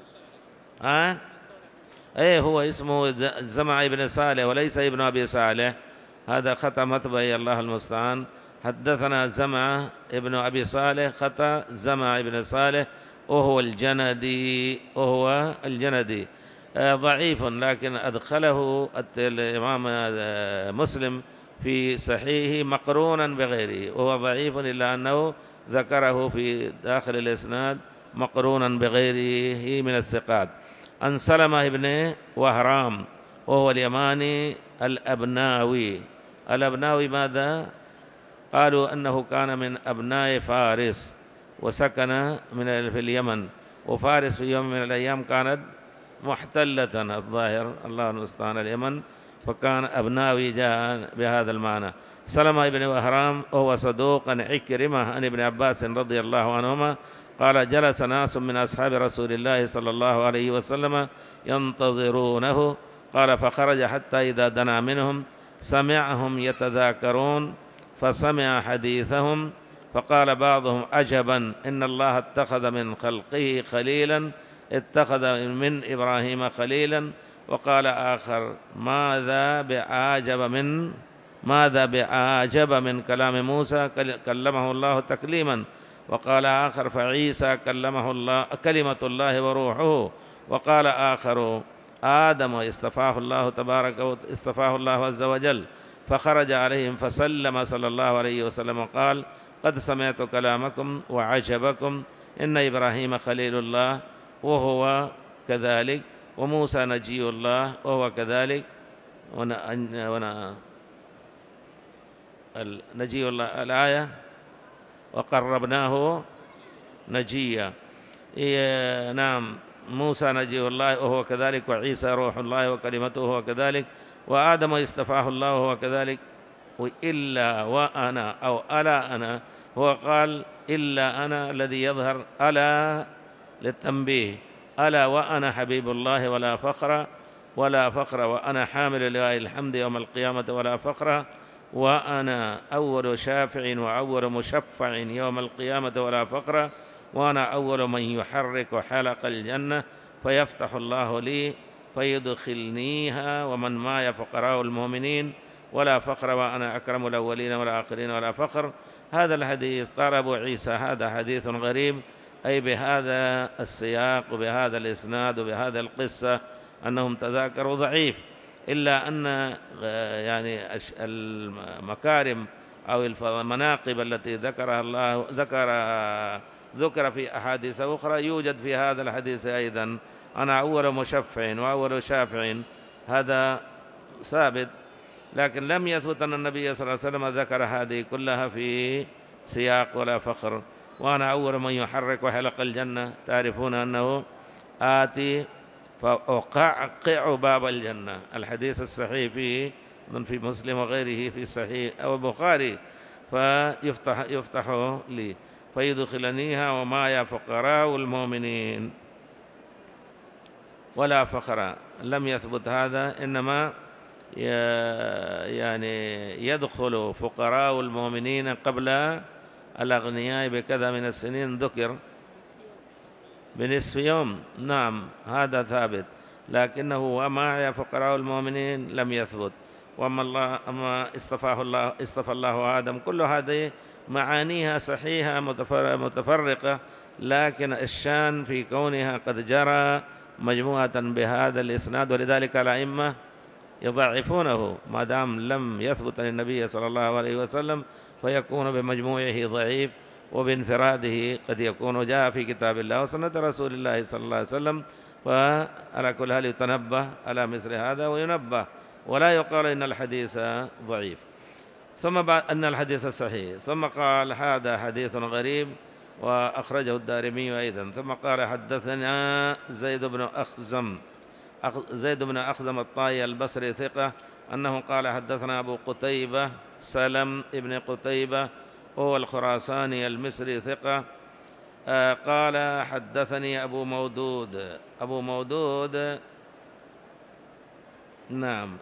ها ايه هو اسمه زمعة ابن صالح وليس ابن أبي صالح، هذا خطأ مطبعي الله المستعان. حدثنا زمعة ابن أبي صالح خطأ زمعة ابن صالح وهو الجندي وهو الجندي ضعيف، لكن أدخله الإمام مسلم في صحيحه مقرونا بغيره، وهو ضعيف إلا أنه ذكره في داخل الإسناد مقرونا بغيره من الثقات. عن سلمة بن وهرام وهو اليماني الأبناوي. الأبناوي ماذا؟ قالوا أنه كان من أبناء فارس وسكن من في اليمن، وفارس في يوم من الأيام كانت محتلة الظاهر الله المستعان اليمن، فكان أبناوي جاء بهذا المعنى. سلمة بن وهرام وهو صدوق عن عكرمة عن ابن عباس رضي الله عنهما قال: جلس ناس من أصحاب رسول الله صلى الله عليه وسلم ينتظرونه، قال: فخرج حتى إذا دنا منهم سمعهم يتذاكرون فسمع حديثهم، فقال بعضهم: عجبا إن الله اتخذ من خلقه خليلا اتخذ من إبراهيم خليلا. وقال آخر: ماذا بعجب من ماذا بعجب من كلام موسى كلمه الله تكليما. وقال آخر: فعيسى كلمه الله كلمة الله وروحه. وقال آخر: آدم اصطفاه الله تبارك اصطفاه الله عز وجل. فخرج عليهم فسلم صلى الله عليه وسلم وقال: قد سمعت كلامكم وعجبكم، إن إبراهيم خليل الله وهو كذلك، وموسى نجي الله وهو كذلك، ون... نجي الله الآية وقربناه نجيا. إيه نعم، موسى نجي الله وهو كذلك، وعيسى روح الله وكلمته وهو كذلك، وآدم اصطفاه الله وهو كذلك. وإلا وأنا أو ألا أنا، هو قال إلا أنا الذي يظهر ألا للتنبيه، ألا وأنا حبيب الله ولا فخر ولا فخر، وأنا حامل لواء الحمد يوم القيامة ولا فخر، وأنا أول شافع وأول مشفع يوم القيامة ولا فقر، وأنا أول من يحرك حلق الجنة فيفتح الله لي فيدخلنيها ومن معي فقراء المؤمنين ولا فقر، وأنا أكرم الأولين والآخرين ولا فقر. هذا الحديث قال أبو عيسى هذا حديث غريب، أي بهذا السياق وبهذا الإسناد وبهذا القصة أنهم تذاكروا ضعيف، إلا أن يعني المكارم أو المناقب التي ذكرها الله ذكر ذكر في أحاديث أخرى يوجد في هذا الحديث أيضا. أنا أول مشفع وأول شافع، هذا ثابت، لكن لم يثبت أن النبي صلى الله عليه وسلم ذكر هذه كلها في سياق ولا فخر. وأنا أول من يحرك وحلق الجنة، تعرفون أنه آتي فأقعقع باب الجنة. الحديث الصحيح فيه من في مسلم وغيره في صحيح أو البخاري، فيفتح يفتح لي فيدخلنيها ومعي فقراء المؤمنين. ولا فخر، لم يثبت هذا، إنما يعني يدخل فقراء المؤمنين قبل الأغنياء بكذا من السنين، ذكر بنصف يوم، نعم هذا ثابت، لكنه ومعي فقراء المؤمنين لم يثبت. وأما الله أما اصطفاه الله اصطفى الله آدم، كل هذه معانيها صحيحة متفرقة، لكن الشان في كونها قد جرى مجموعة بهذا الإسناد، ولذلك الأئمة يضعفونه ما دام لم يثبت عن النبي صلى الله عليه وسلم، فيكون بمجموعه ضعيف، وبانفراده قد يكون جاء في كتاب الله وسنة رسول الله صلى الله عليه وسلم. فعلى كل حال يتنبه على مثل هذا وينبه، ولا يقال إن الحديث ضعيف ثم بعد أن الحديث صحيح. ثم قال هذا حديث غريب، وأخرجه الدارمي أيضا. ثم قال حدثنا زيد بن أخزم زيد بن أخزم الطائي البصري ثقة، أنه قال حدثنا أبو قتيبة سلم ابن قتيبة هو الخراساني المصري ثقة، آه قال حدثني أبو مودود أبو مودود نعم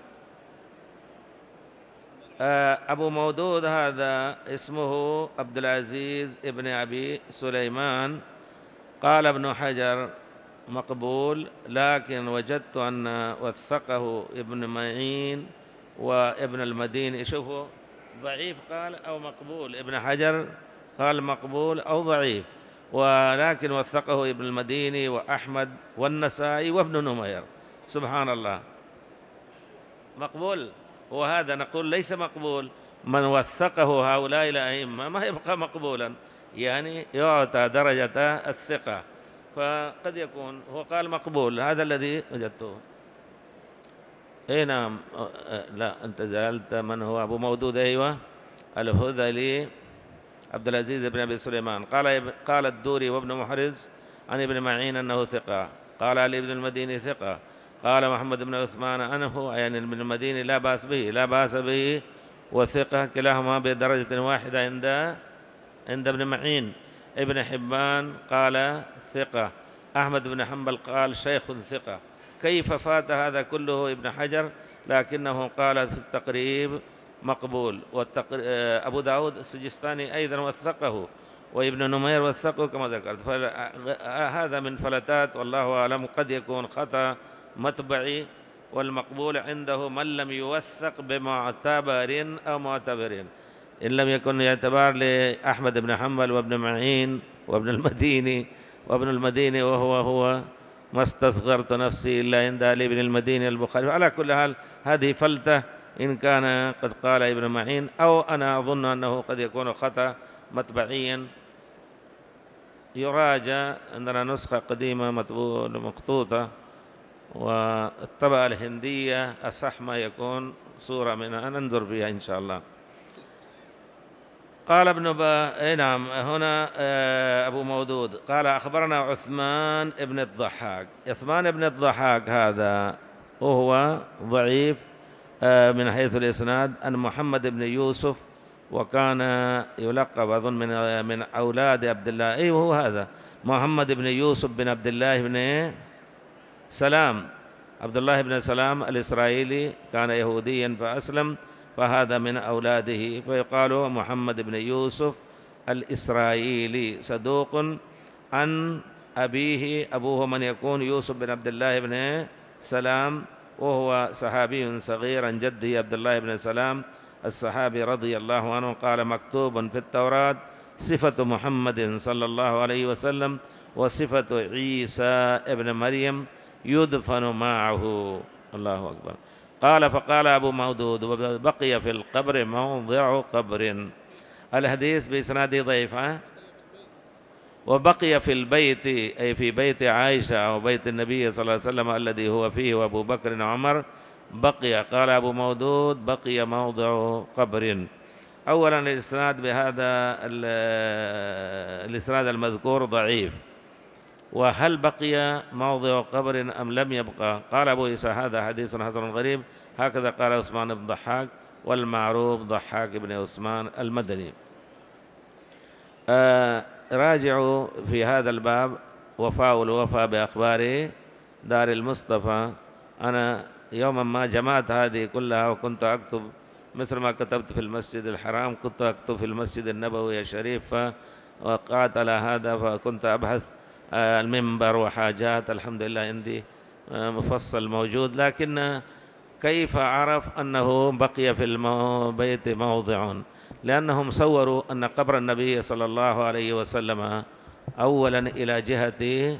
آه أبو مودود هذا اسمه عبد العزيز ابن أبي سليمان. قال ابن حجر مقبول، لكن وجدت أن وثقه ابن معين وابن المديني. شوفوا ضعيف قال أو مقبول، ابن حجر قال مقبول أو ضعيف، ولكن وثقه ابن المديني وأحمد والنسائي وابن نمير. سبحان الله، مقبول. وهذا نقول ليس مقبول، من وثقه هؤلاء الأئمة ما يبقى مقبولا، يعني يعطى درجة الثقة، فقد يكون هو قال مقبول، هذا الذي وجدته. اي نعم، لا انت سألت من هو ابو مودود. ايوه، الهذلي عبد العزيز بن ابي سليمان. قال قال الدوري وابن محرز عن ابن معين انه ثقة. قال علي بن المديني ثقة. قال محمد بن عثمان عنه يعني ابن المديني لا بأس به لا بأس به وثقة، كلاهما بدرجة واحدة عند عند ابن معين. ابن حبان قال ثقة. أحمد بن حنبل قال شيخ ثقة. كيف فات هذا كله ابن حجر؟ لكنه قال في التقريب مقبول. أبو داود السجستاني أيضا وثقه، وابن نمير وثقه كما ذكرت. فهذا من فلتات، والله أعلم، قد يكون خطأ مطبعي، والمقبول عنده من لم يوثق بمعتبر أو معتبرين. إن لم يكن يعتبر لأحمد بن حنبل وابن معين وابن المديني وابن المديني وهو هو ما استصغرت نفسي إلا عند علي بن المديني البخاري. على كل حال هذه فلتة، إن كان قد قال ابن معين، أو أنا أظن أنه قد يكون خطأ مطبعيا يراجع. عندنا نسخة قديمة مخطوطة، والطبعة الهندية أصح ما يكون صورة منها، ننظر فيها إن شاء الله. قال ابن با اي نعم هنا أبو مودود قال أخبرنا عثمان ابن الضحاك. عثمان ابن الضحاك هذا وهو ضعيف من حيث الإسناد، أن محمد بن يوسف، وكان يلقب أظن من من أولاد عبد الله. أي وهو هذا محمد بن يوسف بن عبد الله بن سلام. عبد الله بن سلام الإسرائيلي كان يهوديا فأسلم، فهذا من أولاده، فيقال محمد بن يوسف الإسرائيلي، صدوق عن أبيه. أبوه من يكون يوسف بن عبد الله بن سلام، وهو صحابي صغير عن جده عبد الله بن سلام الصحابي رضي الله عنه. قال مكتوب في التوراة صفة محمد صلى الله عليه وسلم وصفة عيسى ابن مريم يدفن معه. الله أكبر. قال فقال أبو مودود بقي في القبر موضع قبر. الحديث بإسناده ضعيف، وبقي في البيت أي في بيت عائشة أو بيت النبي صلى الله عليه وسلم الذي هو فيه وأبو بكر وعمر، بقي. قال أبو مودود بقي موضع قبر. أولا الإسناد بهذا الإسناد المذكور ضعيف. وهل بقي موضع قبر أم لم يبقى؟ قال أبو عيسى هذا حديث حسن غريب، هكذا قال عثمان بن ضحاك، والمعروف ضحاك بن عثمان المدني. آه راجعوا في هذا الباب وفاء الوفاء بأخبار دار المصطفى. أنا يوما ما جمعت هذه كلها وكنت أكتب مثل ما كتبت في المسجد الحرام، كنت أكتب في المسجد النبوي الشريف، فوقعت على هذا فكنت أبحث المنبر وحاجات. الحمد لله عندي مفصل موجود، لكن كيف عرف أنه بقي في البيت موضع؟ لأنهم صوروا أن قبر النبي صلى الله عليه وسلم أولا إلى جهة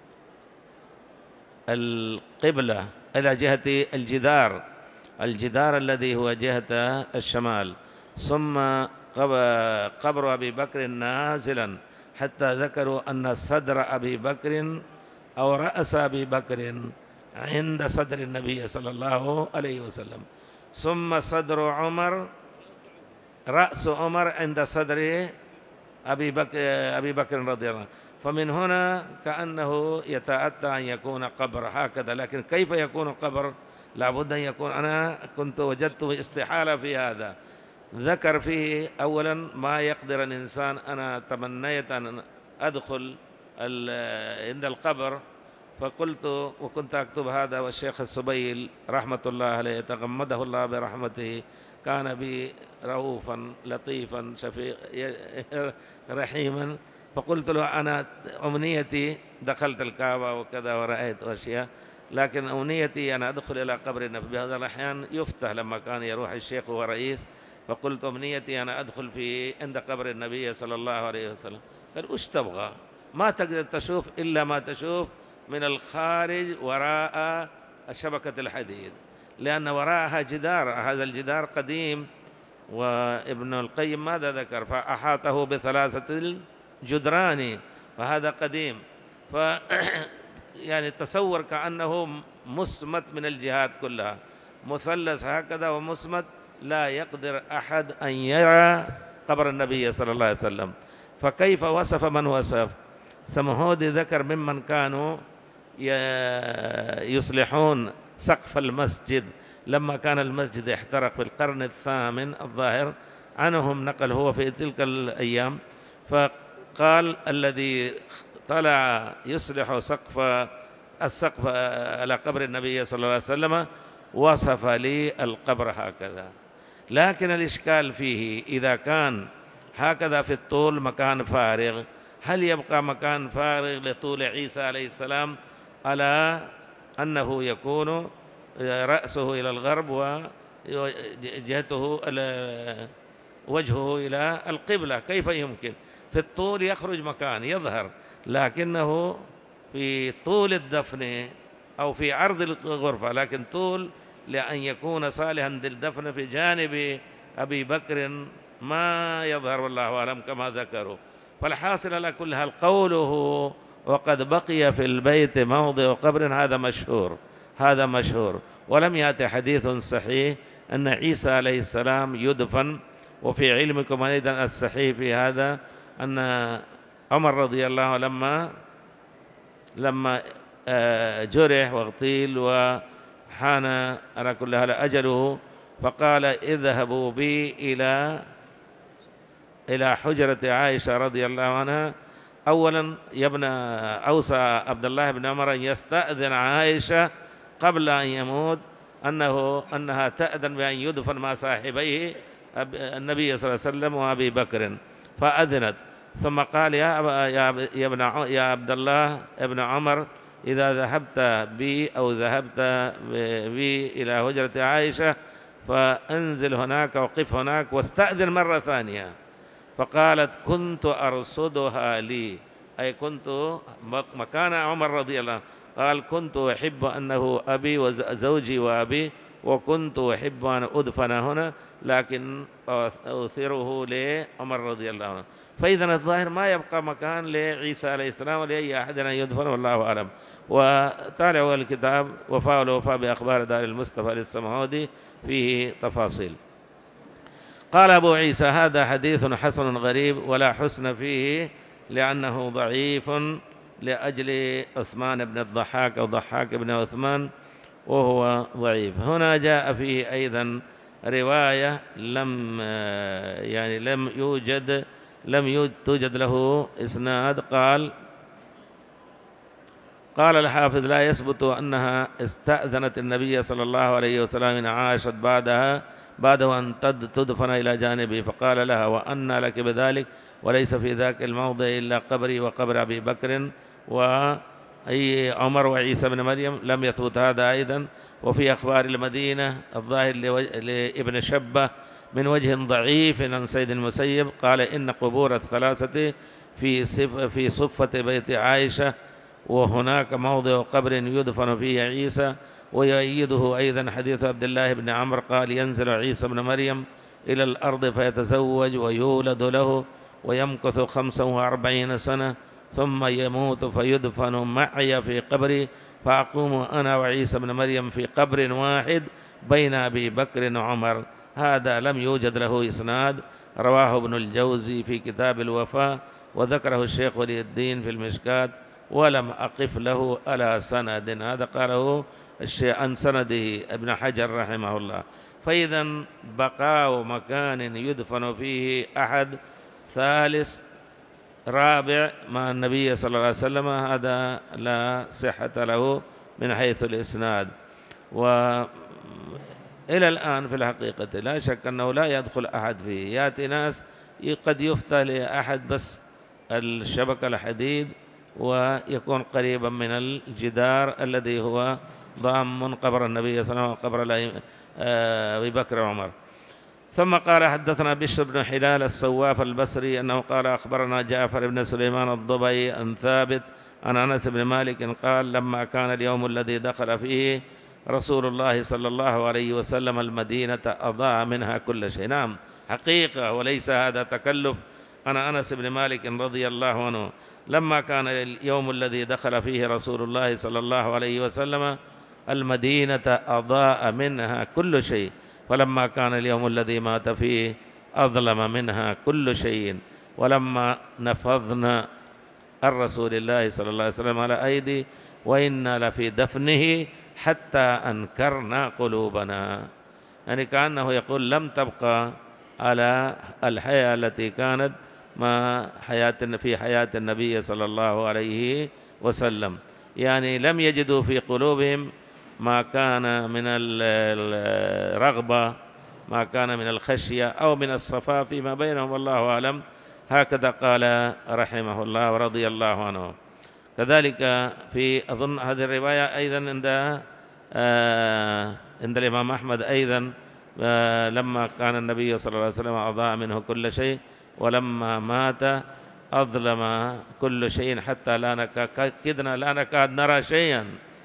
القبلة، إلى جهة الجدار الجدار الذي هو جهة الشمال، ثم قبر أبي بكر نازلا، حتى ذكروا أن صدر أبي بكر أو رأس أبي بكر عند صدر النبي صلى الله عليه وسلم، ثم صدر عمر، رأس عمر عند صدر أبي بكر, أبي بكر رضي الله عنه. فمن هنا كأنه يتأتى أن يكون قبر هكذا. لكن كيف يكون قبر؟ لابد أن يكون، أنا كنت وجدت استحالة في هذا. ذكر فيه أولا ما يقدر الإنسان. أنا تمنيت أن أدخل عند القبر فقلت، وكنت أكتب هذا، والشيخ السبيل رحمة الله عليه تغمده الله برحمته كان بي رؤوفا لطيفا شفيق رحيما، فقلت له أنا أمنيتي، دخلت الكعبة وكذا ورأيت أشياء، لكن أمنيتي أنا أدخل إلى قبر النبي. بهذا الأحيان يفتح لما كان يروح الشيخ وهو رئيس، فقلت أمنيتي أنا أدخل في عند قبر النبي صلى الله عليه وسلم. قال وش تبغى؟ ما تقدر تشوف إلا ما تشوف من الخارج وراء شبكة الحديد، لأن وراءها جدار، هذا الجدار قديم. وابن القيم ماذا ذكر؟ فأحاطه بثلاثة الجدران، فهذا قديم. ف يعني تصور كأنه مسمت من الجهات كلها، مثلث هكذا ومسمت، لا يقدر أحد أن يرى قبر النبي صلى الله عليه وسلم. فكيف وصف من وصف؟ سمهودي ذكر ممن كانوا يصلحون سقف المسجد لما كان المسجد احترق في القرن الثامن الظاهر عنهم، نقل هو في تلك الأيام. فقال الذي طلع يصلح سقف السقف على قبر النبي صلى الله عليه وسلم وصف لي القبر هكذا. لكن الإشكال فيه إذا كان هكذا في الطول مكان فارغ، هل يبقى مكان فارغ لطول عيسى عليه السلام على أنه يكون رأسه إلى الغرب وجهته وجهه إلى القبلة؟ كيف يمكن؟ في الطول يخرج مكان يظهر، لكنه في طول الدفن أو في عرض الغرفة، لكن طول لأن يكون صالحا للدفن في جانب أبي بكر ما يظهر، والله أعلم كما ذكروا. فالحاصل على كل هال قوله وقد بقي في البيت موضع قبر، هذا مشهور، هذا مشهور، ولم يأتي حديث صحيح أن عيسى عليه السلام يدفن. وفي علمكم أيضا الصحيح في هذا أن عمر رضي الله عنه لما لما جرح واغتيل وحان على كل هال أجله، فقال اذهبوا بي إلى إلى حجرة عائشة رضي الله عنها. أولا يبنى أوصى عبد الله بن عمر أن يستأذن عائشة قبل أن يموت أنه أنها تأذن بأن يدفن مع صاحبيه النبي صلى الله عليه وسلم وأبي بكر، فأذنت. ثم قال يا يا يا ابن يا عبد الله ابن عمر إذا ذهبت بي أو ذهبت بي إلى هجرة عائشة فأنزل هناك وقف هناك واستأذن مرة ثانية. فقالت كنت أرصدها لي، أي كنت مكان عمر رضي الله عنه. قال كنت أحب أنه أبي وزوجي وأبي، وكنت أحب أن أدفن هنا، لكن أثيره لعمر رضي الله عنه. فإذا الظاهر ما يبقى مكان لعيسى عليه السلام ولأي أحد أن يدفن، والله أعلم. وتابعوا الكتاب وفاء الوفاء بأخبار دار المصطفى للسمهودي فيه تفاصيل. قال أبو عيسى هذا حديث حسن غريب ولا حسن فيه لأنه ضعيف لأجل عثمان بن الضحاك أو ضحاك بن عثمان وهو ضعيف. هنا جاء فيه أيضا رواية لم يعني لم يوجد لم توجد له إسناد. قال قال الحافظ لا يثبت أنها استأذنت النبي صلى الله عليه وسلم إن عاشت بعدها بعده أن تدفن إلى جانبه، فقال لها وأنى لك بذلك وليس في ذاك الموضع إلا قبري وقبر أبي بكر وأي عمر وعيسى بن مريم. لم يثبت هذا أيضا. وفي أخبار المدينة الظاهر لابن شبة من وجه ضعيف عن سيد المسيب قال إن قبور الثلاثة في في صفة بيت عائشة وهناك موضع قبر يدفن فيه عيسى. ويؤيده أيضا حديث عبد الله بن عمرو قال ينزل عيسى بن مريم إلى الأرض فيتزوج ويولد له ويمكث خمسا وأربعين سنة ثم يموت فيدفن معي في قبري فأقوم أنا وعيسى بن مريم في قبر واحد بين أبي بكر وعمر. هذا لم يوجد له إسناد. رواه ابن الجوزي في كتاب الوفاء وذكره الشيخ ولي الدين في المشكات ولم أقف له على سند. هذا قاله الشيخ عن سنده ابن حجر رحمه الله. فإذا بقاء مكان يدفن فيه أحد ثالث رابع مع النبي صلى الله عليه وسلم هذا لا صحة له من حيث الإسناد. وإلى الآن في الحقيقة لا شك أنه لا يدخل أحد فيه. يأتي ناس قد يفتى لأحد بس الشبكة الحديد ويكون قريبا من الجدار الذي هو ضام قبر النبي صلى الله عليه وسلم وقبر أبي بكر وعمر. ثم قال حدثنا بشر بن حلال السواف البصري أنه قال أخبرنا جعفر بن سليمان الضبعي عن ثابت عن أنس بن مالك قال لما كان اليوم الذي دخل فيه رسول الله صلى الله عليه وسلم المدينة أضاء منها كل شيء. نعم حقيقة وليس هذا تكلف. أنا أنس بن مالك رضي الله عنه لما كان اليوم الذي دخل فيه رسول الله صلى الله عليه وسلم المدينة أضاء منها كل شيء فلما كان اليوم الذي مات فيه أظلم منها كل شيء. ولما نفضنا الرسول الله صلى الله عليه وسلم على أيدي وإنا لفي دفنه حتى أنكرنا قلوبنا. يعني كأنه يقول لم تبقى على الحياة التي كانت ما حياة في حياة النبي صلى الله عليه وسلم. يعني لم يجدوا في قلوبهم ما كان من الرغبة ما كان من الخشية أو من الصفاء فيما بينهم والله أعلم. هكذا قال رحمه الله ورضي الله عنه. كذلك في أظن هذه الرواية أيضا عند آه عند الإمام أحمد أيضا آه لما كان النبي صلى الله عليه وسلم أضاء منه كل شيء ولما مات أظلم كل شيء حتى لا نكاد كدنا لا نكاد نرى شيئا.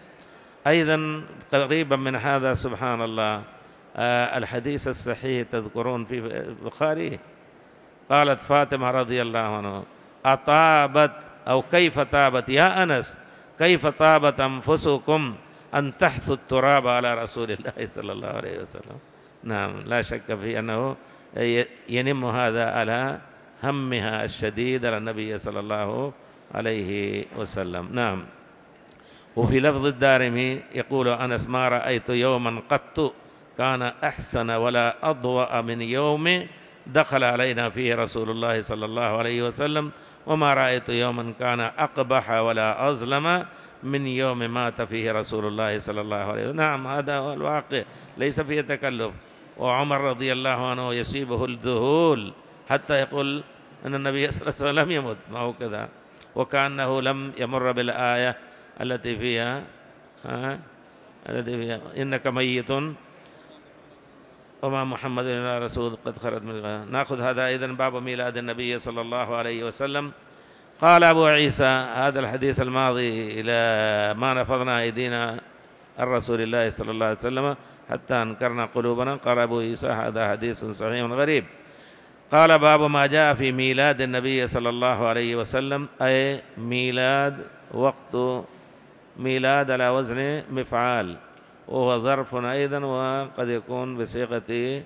أيضا قريبا من هذا سبحان الله آه الحديث الصحيح تذكرون في البخاري قالت فاطمة رضي الله عنها أطابت أو كيف طابت يا أنس كيف طابت أنفسكم أن تحثوا التراب على رسول الله صلى الله عليه وسلم. نعم لا شك في أنه ينم هذا على همها الشديد على النبي صلى الله عليه وسلم. نعم. وفي لفظ الدارمي يقول أنس ما رأيت يوما قط كان أحسن ولا أضوأ من يوم دخل علينا فيه رسول الله صلى الله عليه وسلم وما رأيت يوما كان أقبح ولا أظلم من يوم مات فيه رسول الله صلى الله عليه وسلم. نعم هذا هو الواقع ليس فيه تكلف. وعمر رضي الله عنه يصيبه الذهول حتى يقول أن النبي صلى الله عليه وسلم لم يمت ما هو كذا وكأنه لم يمر بالآية التي فيها ها التي فيها إنك ميت وما محمد إلا رسول قد خلت من قبله. نأخذ هذا أيضا باب ميلاد النبي صلى الله عليه وسلم. قال أبو عيسى هذا الحديث الماضي إلى ما نفضنا أيدينا الرسول الله صلى الله عليه وسلم حتى أنكرنا قلوبنا. قال أبو عيسى هذا حديث صحيح غريب. قال باب ما جاء في ميلاد النبي صلى الله عليه وسلم أي ميلاد وقت ميلاد على وزن مفعال وهو ظرف أيضا وقد يكون بصيغة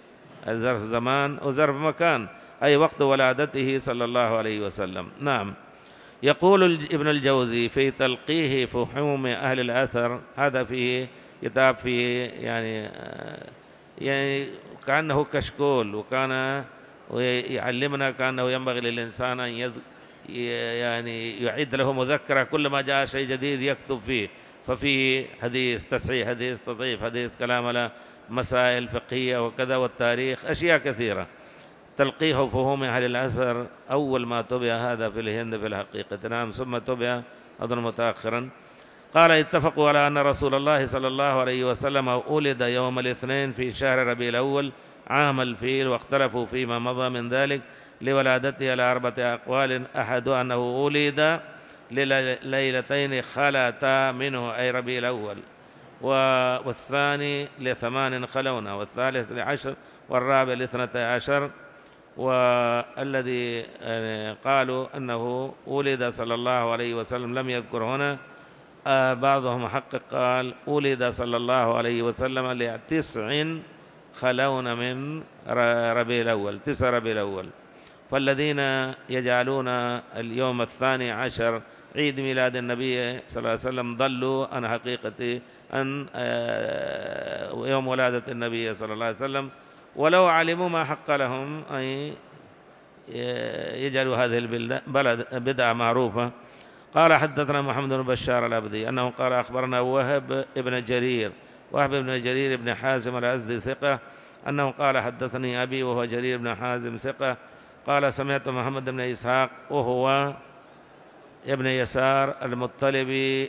ظرف زمان وظرف مكان، أي وقت ولادته صلى الله عليه وسلم. نعم. يقول ابن الجوزي في تلقيه فحوم أهل الأثر، هذا فيه كتاب فيه يعني يعني كأنه كشكول، وكان ويعلمنا كأنه ينبغي للإنسان أن يذ يعني يعد له مذكرة كل ما جاء شيء جديد يكتب فيه، ففيه حديث تصحيح حديث تضعيف حديث كلام على مسائل فقهية وكذا، والتاريخ أشياء كثيرة. تلقيه فهوم أهل الأثر أول ما طبع هذا في الهند في الحقيقة، نعم، ثم طبع أظن متأخرا. قال اتفقوا على أن رسول الله صلى الله عليه وسلم ولد يوم الاثنين في شهر ربيع الأول عام الفيل، واختلفوا فيما مضى من ذلك لولادته على أربعة أقوال، أحد أنه ولد لليلتين خلتا منه أي ربيع الأول، والثاني لثمان خلونا، والثالث لعشر، والرابع لاثنتي عشر. والذي قالوا أنه ولد صلى الله عليه وسلم لم يذكر هنا. بعضهم محقق قال ولد صلى الله عليه وسلم لتسع خلون من ربيع الأول، تسع ربيع الأول. فالذين يجعلون اليوم الثاني عشر عيد ميلاد النبي صلى الله عليه وسلم ضلوا عن حقيقة أن يوم ولادة النبي صلى الله عليه وسلم، ولو علموا ما حق لهم أن يجعلوا هذه البلد بدعة معروفة. قال حدثنا محمد بن بشار العبدي أنه قال أخبرنا وهب ابن جرير، وهب ابن جرير ابن حازم الأزدي ثقة، أنه قال حدثني أبي وهو جرير بن حازم ثقة، قال سمعت محمد بن إسحاق وهو ابن يسار المطلبي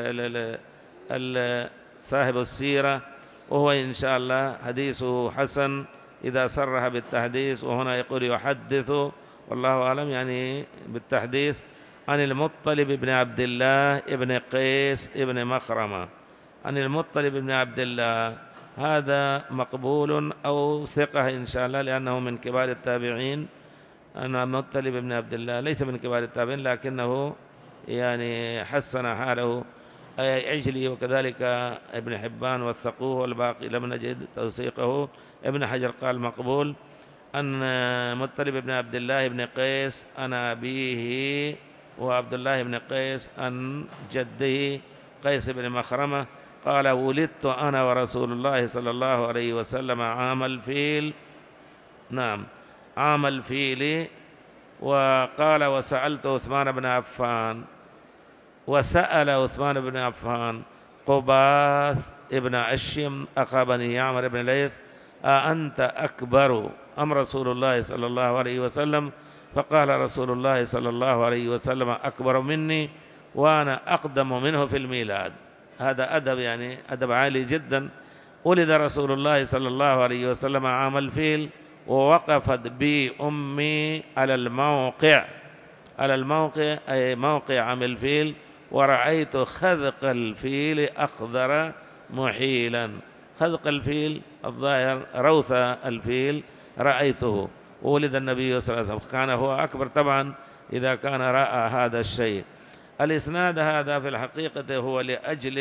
صاحب السيرة، وهو إن شاء الله حديثه حسن إذا صرح بالتحديث، وهنا يقول يحدث والله أعلم يعني بالتحديث عن المطلب بن عبد الله ابن قيس ابن مخرمة، عن المطلب بن عبد الله، هذا مقبول أو ثقة إن شاء الله لأنه من كبار التابعين. أنا المطلب بن عبد الله ليس من كبار التابعين لكنه يعني حسن حاله عجلي، وكذلك ابن حبان وثقوه، والباقي لم نجد توثيقه. ابن حجر قال مقبول. أن مطلب بن عبد الله بن قيس عن أبيه وعبد الله بن قيس عن جده قيس بن مخرمة قال ولدت أنا ورسول الله صلى الله عليه وسلم عام الفيل، نعم عام الفيل. وقال وسألت عثمان بن عفان، وسأل عثمان بن عفان قباث ابن أشيم أخا بني يعمر بن ليث أأنت أكبر أم رسول الله صلى الله عليه وسلم؟ فقال رسول الله صلى الله عليه وسلم أكبر مني وأنا أقدم منه في الميلاد. هذا أدب يعني أدب عالي جدا. ولد رسول الله صلى الله عليه وسلم عام الفيل، ووقفت بي أمي على الموقع، على الموقع أي موقع عام الفيل، ورأيت خذق الفيل أخضر محيلا. خذق الفيل الظاهر روث الفيل رأيته. ولد النبي صلى الله عليه وسلم كان هو أكبر طبعا إذا كان رأى هذا الشيء. الإسناد هذا في الحقيقة هو لأجل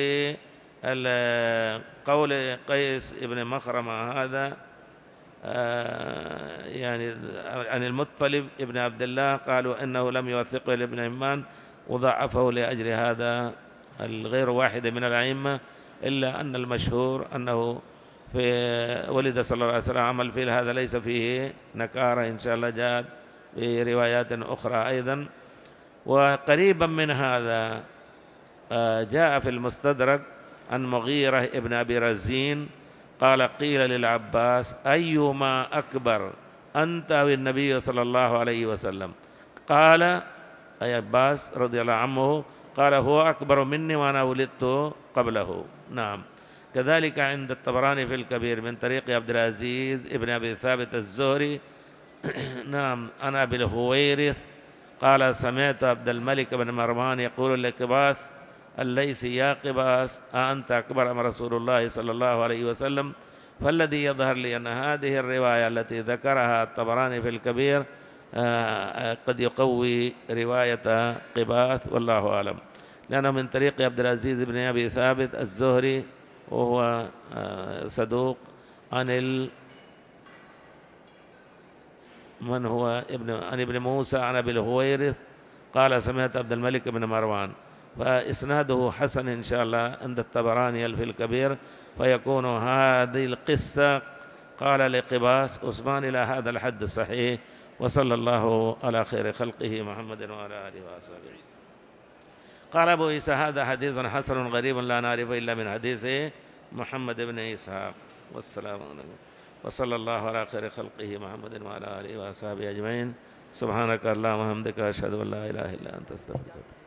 قول قيس ابن مخرمة هذا يعني عن المطلب ابن عبد الله، قالوا إنه لم يوثقه لابن عمان وضعفه لأجل هذا الغير واحد من الأئمة، إلا أن المشهور أنه في ولد صلى الله عليه وسلم عام الفيل، هذا ليس فيه نكارة إن شاء الله، جاءت في روايات أخرى أيضا. وقريبا من هذا جاء في المستدرك عن مغيرة ابن أبي رزين قال قيل للعباس أيما أكبر أنت أو النبي صلى الله عليه وسلم؟ قال أي عباس رضي الله عنه قال هو أكبر مني وأنا ولدت قبله. نعم. كذلك عند الطبراني في الكبير من طريق عبد العزيز ابن أبي ثابت الزهري نعم أنا أبي الهويرث قال سمعت عبد الملك بن مروان يقول لقباس الليثي يا قباس أأنت أكبر أم رسول الله صلى الله عليه وسلم؟ فالذي يظهر لي أن هذه الرواية التي ذكرها الطبراني في الكبير قد يقوي رواية قباس والله أعلم، لأنه من طريق عبد العزيز بن أبي ثابت الزهري وهو صدوق عن ال من هو ابن عن ابن موسى عن أبي الهويرث قال سمعت عبد الملك بن مروان، فإسناده حسن إن شاء الله عند الطبراني في الكبير، فيكون هذه القصة قال لقباس عثمان إلى هذا الحد صحيح. وصلى الله على خير خلقه محمد وعلى آله وصحبه. قال أبو عيسى هذا حديث حسن غريب لا نعرفه إلا من حديث محمد بن إسحاق. والسلام عليكم. وصلى الله على خير خلقه محمد وعلى آله وصحبه أجمعين. سبحانك اللهم وبحمدك أشهد أن لا إله إلا أنت أستغفرك.